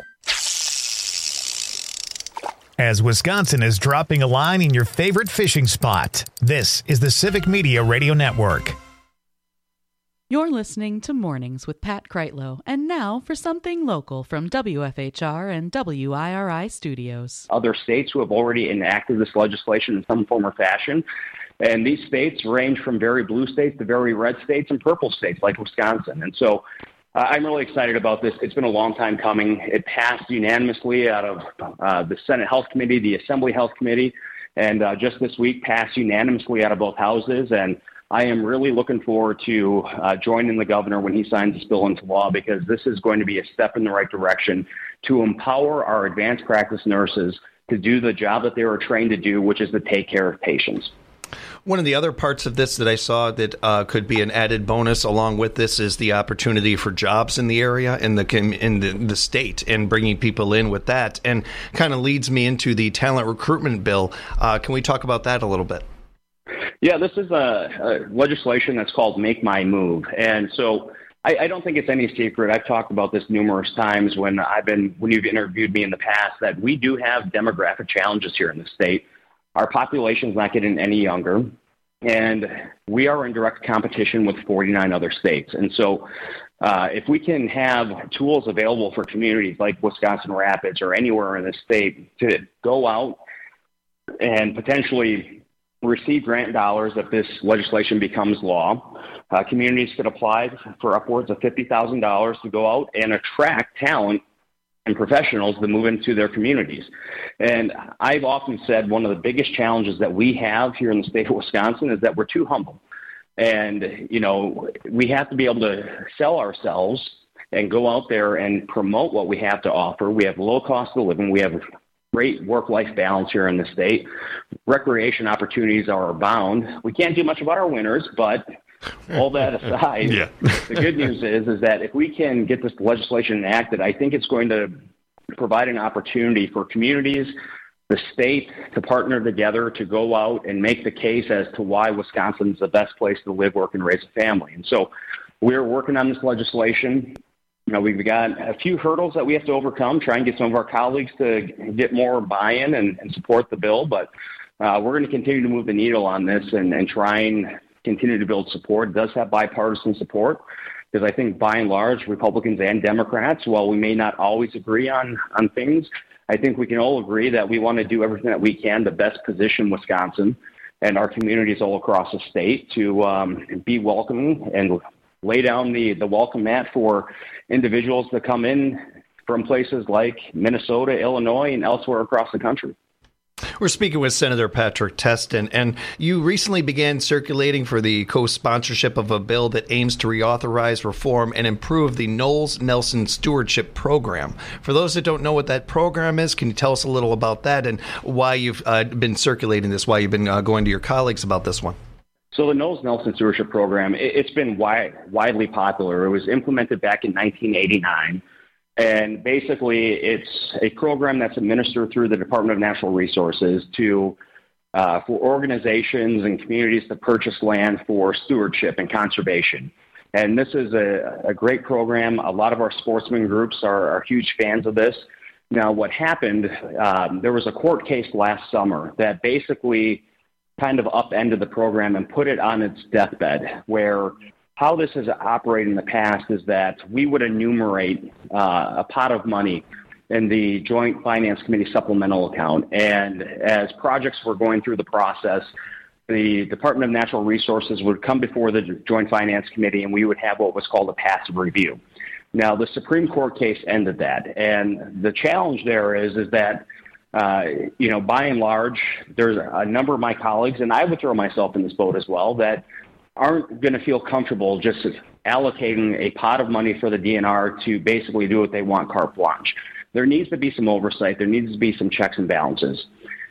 As Wisconsin is dropping a line in your favorite fishing spot, this is the Civic Media Radio Network. You're listening to Mornings with Pat Kreitlow, and now for something local from W F H R and W I R I Studios. Other states who have already enacted this legislation in some form or fashion, and these states range from very blue states to very red states and purple states like Wisconsin. And so uh, I'm really excited about this. It's been a long time coming. It passed unanimously out of uh, the Senate Health Committee, the Assembly Health Committee, and uh, just this week passed unanimously out of both houses. And I am really looking forward to uh, joining the governor when he signs this bill into law, because this is going to be a step in the right direction to empower our advanced practice nurses to do the job that they were trained to do, which is to take care of patients. One of the other parts of this that I saw that uh, could be an added bonus along with this is the opportunity for jobs in the area, in the in the, the state, and bringing people in with that, and kind of leads me into the talent recruitment bill. Uh, can we talk about that a little bit? Yeah, this is a, a legislation that's called Make My Move. And so I, I don't think it's any secret. I've talked about this numerous times when I've been, when you've interviewed me in the past, that we do have demographic challenges here in the state. Our population is not getting any younger. And we are in direct competition with forty-nine other states. And so uh, if we can have tools available for communities like Wisconsin Rapids or anywhere in the state to go out and potentially receive grant dollars if this legislation becomes law, uh, communities could apply for upwards of fifty thousand dollars to go out and attract talent and professionals to move into their communities. And I've often said one of the biggest challenges that we have here in the state of Wisconsin is that we're too humble. And, you know, we have to be able to sell ourselves and go out there and promote what we have to offer. We have low cost of living. We have great work-life balance here in the state. Recreation opportunities are abound. We can't do much about our winters, but all that aside, yeah. The good news is is that if we can get this legislation enacted, I think it's going to provide an opportunity for communities, the state, to partner together to go out and make the case as to why Wisconsin's the best place to live, work, and raise a family. And so we're working on this legislation. You know, we've got a few hurdles that we have to overcome, try and get some of our colleagues to get more buy-in and, and support the bill. But uh, we're going to continue to move the needle on this and, and try and continue to build support. It does have bipartisan support because I think by and large, Republicans and Democrats, while we may not always agree on, on things, I think we can all agree that we want to do everything that we can to best position Wisconsin and our communities all across the state to um, be welcoming and lay down the, the welcome mat for individuals that come in from places like Minnesota, Illinois, and elsewhere across the country. We're speaking with Senator Patrick Testin, and you recently began circulating for the co-sponsorship of a bill that aims to reauthorize, reform, and improve the Knowles Nelson Stewardship Program. For those that don't know what that program is, can you tell us a little about that and why you've uh, been circulating this, why you've been uh, going to your colleagues about this one? So the Knowles Nelson Stewardship Program, it, it's been wide, widely popular. It was implemented back in nineteen eighty-nine. And basically, it's a program that's administered through the Department of Natural Resources to uh, for organizations and communities to purchase land for stewardship and conservation. And this is a, a great program. A lot of our sportsman groups are, are huge fans of this. Now, what happened, um, there was a court case last summer that basically kind of upended the program and put it on its deathbed, where how this has operated in the past is that we would enumerate uh, a pot of money in the Joint Finance Committee supplemental account. And as projects were going through the process, the Department of Natural Resources would come before the Joint Finance Committee and we would have what was called a passive review. Now, the Supreme Court case ended that. And the challenge there is, is that, uh, you know, by and large, there's a number of my colleagues, and I would throw myself in this boat as well, that aren't going to feel comfortable just allocating a pot of money for the D N R to basically do what they want carte blanche. There needs to be some oversight. There needs to be some checks and balances.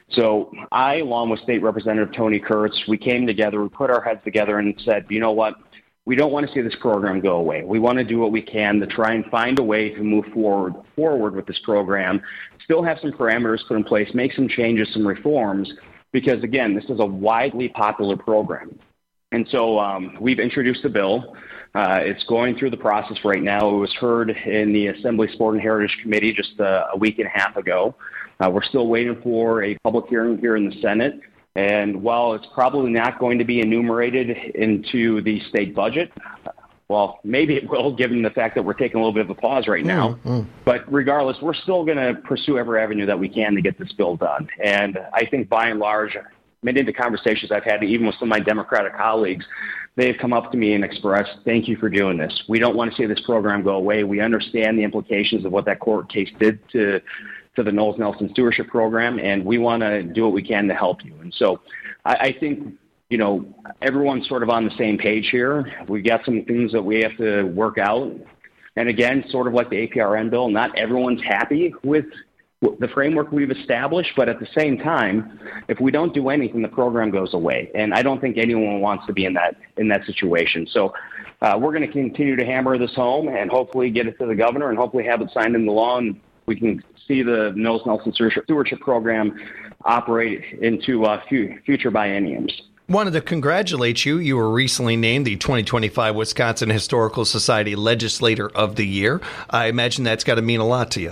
So I, along with State Representative Tony Kurtz, we came together, we put our heads together and said, you know what, we don't want to see this program go away. We want to do what we can to try and find a way to move forward, forward with this program, still have some parameters put in place, make some changes, some reforms, because, again, this is a widely popular program. And so um, we've introduced the bill. Uh, it's going through the process right now. It was heard in the Assembly Sport and Heritage Committee just uh, a week and a half ago. Uh, we're still waiting for a public hearing here in the Senate. And while it's probably not going to be enumerated into the state budget, well, maybe it will, given the fact that we're taking a little bit of a pause right now. Mm-hmm. But regardless, we're still going to pursue every avenue that we can to get this bill done. And I think by and large, many of the conversations I've had, even with some of my Democratic colleagues, they've come up to me and expressed, thank you for doing this. We don't want to see this program go away. We understand the implications of what that court case did to, to the Knowles Nelson Stewardship Program, and we want to do what we can to help you. And so I, I think, you know, everyone's sort of on the same page here. We've got some things that we have to work out. And again, sort of like the A P R N bill, not everyone's happy with the framework we've established, but at the same time, if we don't do anything, the program goes away. And I don't think anyone wants to be in that in that situation. So uh, we're going to continue to hammer this home and hopefully get it to the governor and hopefully have it signed into law, and we can see the Knowles Nelson Stewardship Program operate into uh, future bienniums. Wanted to congratulate you. You were recently named the twenty twenty-five Wisconsin Historical Society Legislator of the Year. I imagine that's got to mean a lot to you.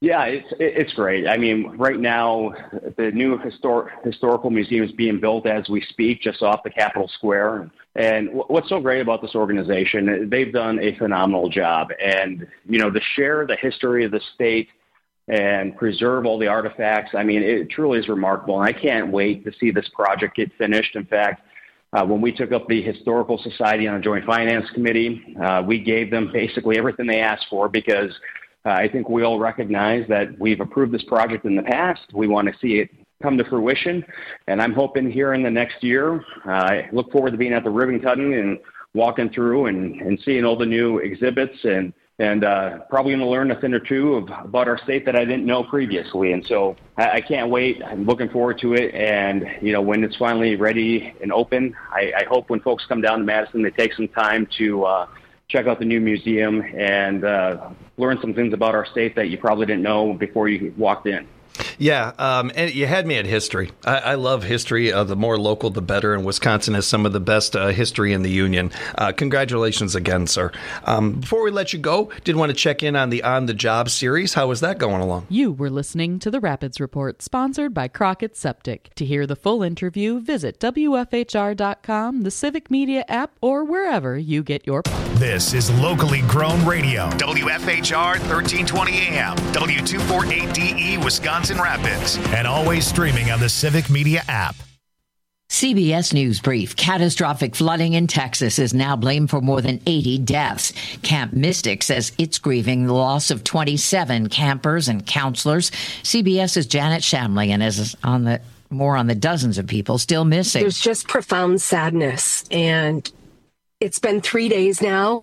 Yeah, it's it's great. I mean, right now, the new histor- historical museum is being built as we speak, just off the Capitol Square. And what's so great about this organization, they've done a phenomenal job. And, you know, to share the history of the state and preserve all the artifacts, I mean, it truly is remarkable. And I can't wait to see this project get finished. In fact, uh, when we took up the Historical Society on a Joint Finance Committee, uh, we gave them basically everything they asked for because Uh, I think we all recognize that we've approved this project in the past. We want to see it come to fruition, and I'm hoping here in the next year, uh, I look forward to being at the ribbon cutting and walking through and, and seeing all the new exhibits and, and uh, probably going to learn a thing or two of, about our state that I didn't know previously. And so I, I can't wait. I'm looking forward to it. And, you know, when it's finally ready and open, I, I hope when folks come down to Madison, they take some time to uh, check out the new museum and uh, learn some things about our state that you probably didn't know before you walked in. Yeah, um, and you had me at history. I, I love history. Uh, the more local, the better. And Wisconsin has some of the best uh, history in the union. Uh, congratulations again, sir. Um, before we let you go, did want to check in on the On the Job series. How is that going along? You were listening to the Rapids Report, sponsored by Crockett Septic. To hear the full interview, visit W F H R dot com, the Civic Media app, or wherever you get your... This is locally grown radio. W F H R thirteen twenty A M, W two forty-eight D E, Wisconsin Rapids, and always streaming on the Civic Media app. C B S News Brief. Catastrophic flooding in Texas is now blamed for more than eighty deaths. Camp Mystic says it's grieving the loss of twenty-seven campers and counselors. CBS's Janet Shamlian is on the more on the dozens of people still missing. There's just profound sadness, and it's been three days now.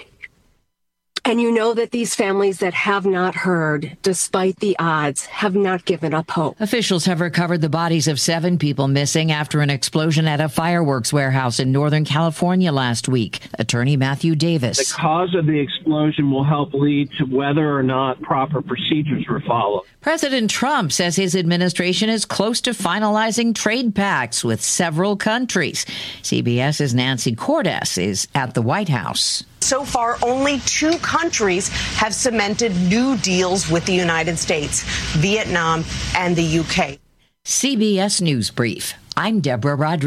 And you know that these families that have not heard, despite the odds, have not given up hope. Officials have recovered the bodies of seven people missing after an explosion at a fireworks warehouse in Northern California last week. Attorney Matthew Davis. The cause of the explosion will help lead to whether or not proper procedures were followed. President Trump says his administration is close to finalizing trade pacts with several countries. CBS's Nancy Cordes is at the White House. So far, only two countries have cemented new deals with the United States, Vietnam and the U K. C B S News Brief. I'm Deborah Rodriguez.